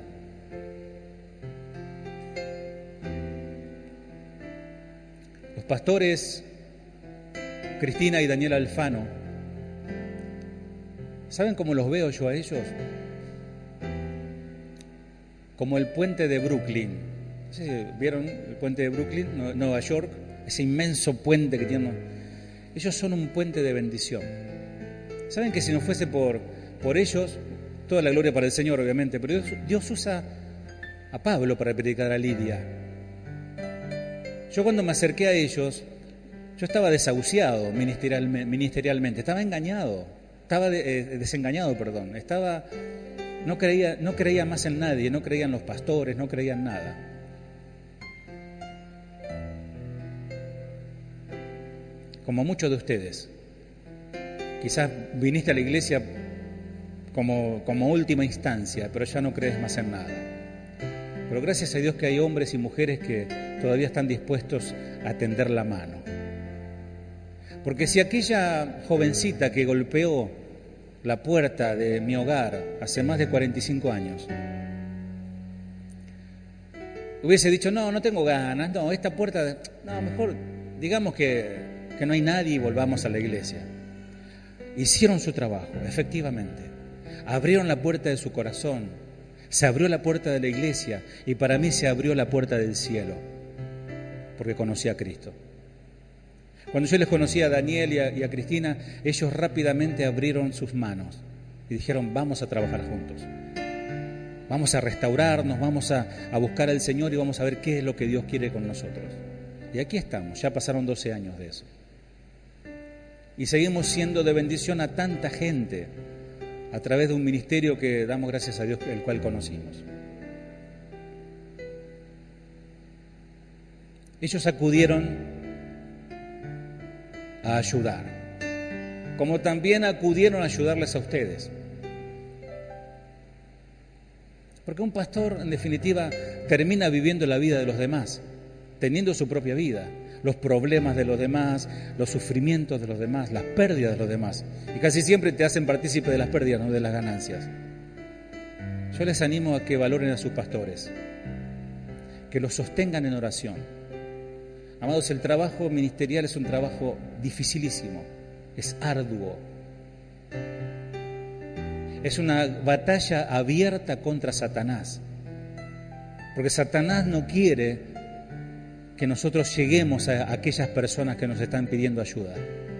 Los pastores Cristina y Daniel Alfano, ¿saben cómo los veo yo a ellos? Como el puente de Brooklyn. ¿Vieron el puente de Brooklyn, Nueva York? Ese inmenso puente que tienen. Ellos son un puente de bendición. ¿Saben que si no fuese por ellos, toda la gloria para el Señor, obviamente, pero Dios usa a Pablo para predicar a Lidia? Yo cuando me acerqué a ellos, yo estaba desahuciado ministerialmente, estaba engañado, desengañado, no creía más en nadie, no creía en los pastores, no creía en nada. Como muchos de ustedes. Quizás viniste a la iglesia como última instancia, pero ya no crees más en nada. Pero gracias a Dios que hay hombres y mujeres que todavía están dispuestos a tender la mano. Porque si aquella jovencita que golpeó la puerta de mi hogar hace más de 45 años hubiese dicho, no tengo ganas, esta puerta, mejor digamos que no hay nadie y volvamos a la iglesia. Hicieron su trabajo, efectivamente. Abrieron la puerta de su corazón, se abrió la puerta de la iglesia y para mí se abrió la puerta del cielo, porque conocí a Cristo. Cuando yo les conocí a Daniel y a Cristina, ellos rápidamente abrieron sus manos y dijeron, vamos a trabajar juntos. Vamos a restaurarnos, vamos a buscar al Señor y vamos a ver qué es lo que Dios quiere con nosotros. Y aquí estamos, ya pasaron 12 años de eso. Y seguimos siendo de bendición a tanta gente a través de un ministerio que damos gracias a Dios, el cual conocimos. Ellos acudieron a ayudar, como también acudieron a ayudarles a ustedes. Porque un pastor, en definitiva, termina viviendo la vida de los demás, teniendo su propia vida, los problemas de los demás, los sufrimientos de los demás, las pérdidas de los demás. Y casi siempre te hacen partícipe de las pérdidas, no de las ganancias. Yo les animo a que valoren a sus pastores, que los sostengan en oración. Amados, el trabajo ministerial es un trabajo dificilísimo, es arduo. Es una batalla abierta contra Satanás, porque Satanás no quiere que nosotros lleguemos a aquellas personas que nos están pidiendo ayuda.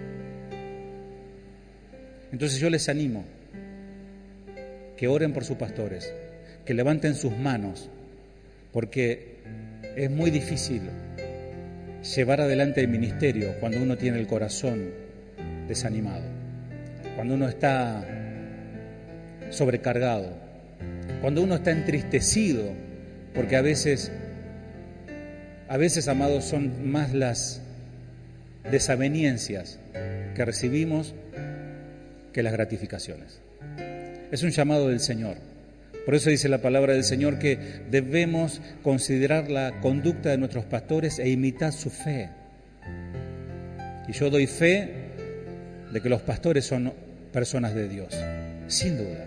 Entonces yo les animo que oren por sus pastores, que levanten sus manos, porque es muy difícil llevar adelante el ministerio cuando uno tiene el corazón desanimado, cuando uno está sobrecargado, cuando uno está entristecido, porque a veces, amados, son más las desavenencias que recibimos que las gratificaciones. Es un llamado del Señor. Por eso dice la palabra del Señor que debemos considerar la conducta de nuestros pastores e imitar su fe. Y yo doy fe de que los pastores son personas de Dios, sin duda.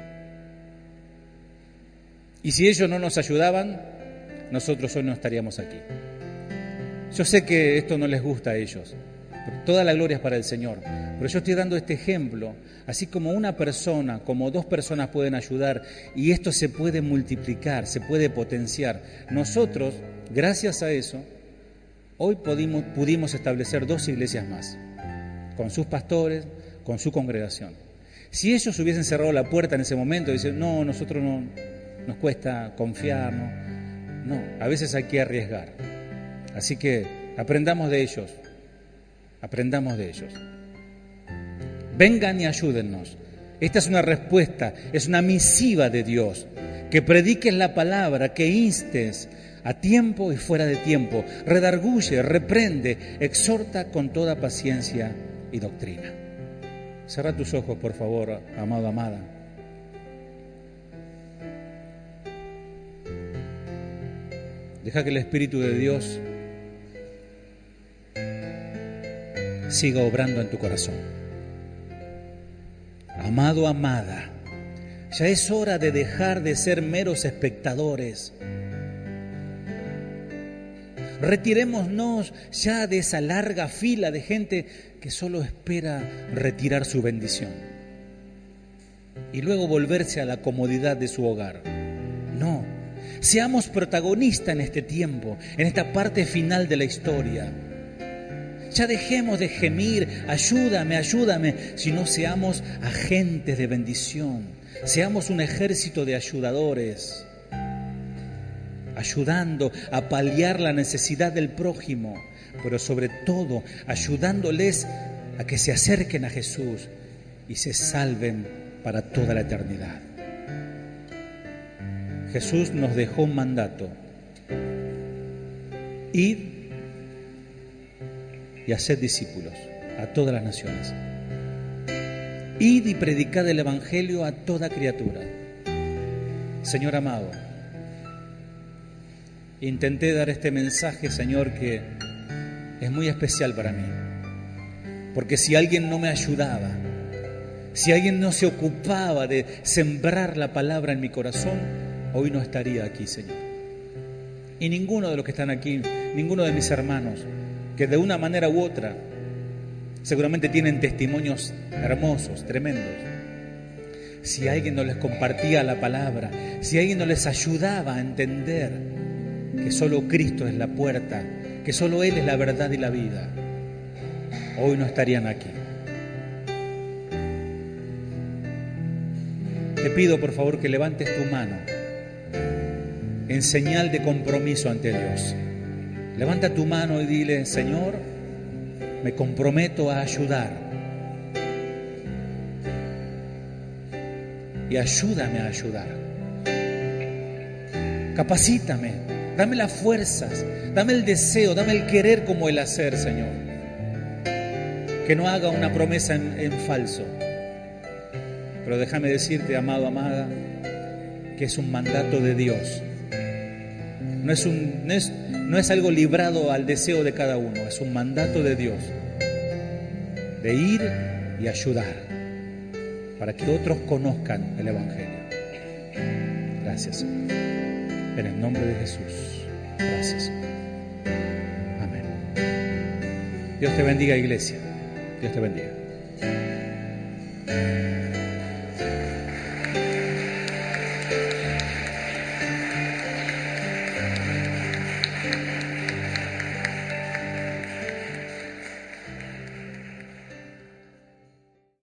Y si ellos no nos ayudaban, nosotros hoy no estaríamos aquí. Yo sé que esto no les gusta a ellos, toda la gloria es para el Señor, pero yo estoy dando este ejemplo, así como una persona, como dos personas pueden ayudar y esto se puede multiplicar, se puede potenciar. Nosotros, gracias a eso, hoy pudimos establecer 2 iglesias más, con sus pastores, con su congregación. Si ellos hubiesen cerrado la puerta en ese momento y dicen, nosotros no, nos cuesta confiar, ¿no? No, a veces hay que arriesgar. Así que aprendamos de ellos. Aprendamos de ellos. Vengan y ayúdennos. Esta es una respuesta, es una misiva de Dios. Que prediques la palabra, que instes a tiempo y fuera de tiempo. Redarguye, reprende, exhorta con toda paciencia y doctrina. Cerra tus ojos, por favor, amado, amada. Deja que el Espíritu de Dios siga obrando en tu corazón. Amado, amada, ya es hora de dejar de ser meros espectadores. Retirémonos ya de esa larga fila de gente que solo espera retirar su bendición y luego volverse a la comodidad de su hogar. No, seamos protagonistas en este tiempo, en esta parte final de la historia. Ya dejemos de gemir, ayúdame, ayúdame, sino seamos agentes de bendición, seamos un ejército de ayudadores, ayudando a paliar la necesidad del prójimo, pero sobre todo ayudándoles a que se acerquen a Jesús y se salven para toda la eternidad. Jesús nos dejó un mandato: id y haced discípulos a todas las naciones. Id y predicad el Evangelio a toda criatura. Señor amado, intenté dar este mensaje, Señor, que es muy especial para mí. Porque si alguien no me ayudaba, si alguien no se ocupaba de sembrar la palabra en mi corazón, hoy no estaría aquí, Señor. Y ninguno de los que están aquí, ninguno de mis hermanos, que de una manera u otra seguramente tienen testimonios hermosos, tremendos. Si alguien no les compartía la palabra, si alguien no les ayudaba a entender que solo Cristo es la puerta, que solo Él es la verdad y la vida, hoy no estarían aquí. Te pido por favor que levantes tu mano en señal de compromiso ante Dios. Levanta tu mano y dile: Señor, me comprometo a ayudar. Y ayúdame a ayudar. Capacítame, dame las fuerzas, dame el deseo, dame el querer como el hacer, Señor. Que no haga una promesa en falso. Pero déjame decirte, amado, amada, que es un mandato de Dios. No es algo librado al deseo de cada uno, es un mandato de Dios de ir y ayudar para que otros conozcan el Evangelio. Gracias, Señor. En el nombre de Jesús. Gracias, Señor. Amén. Dios te bendiga, iglesia. Dios te bendiga.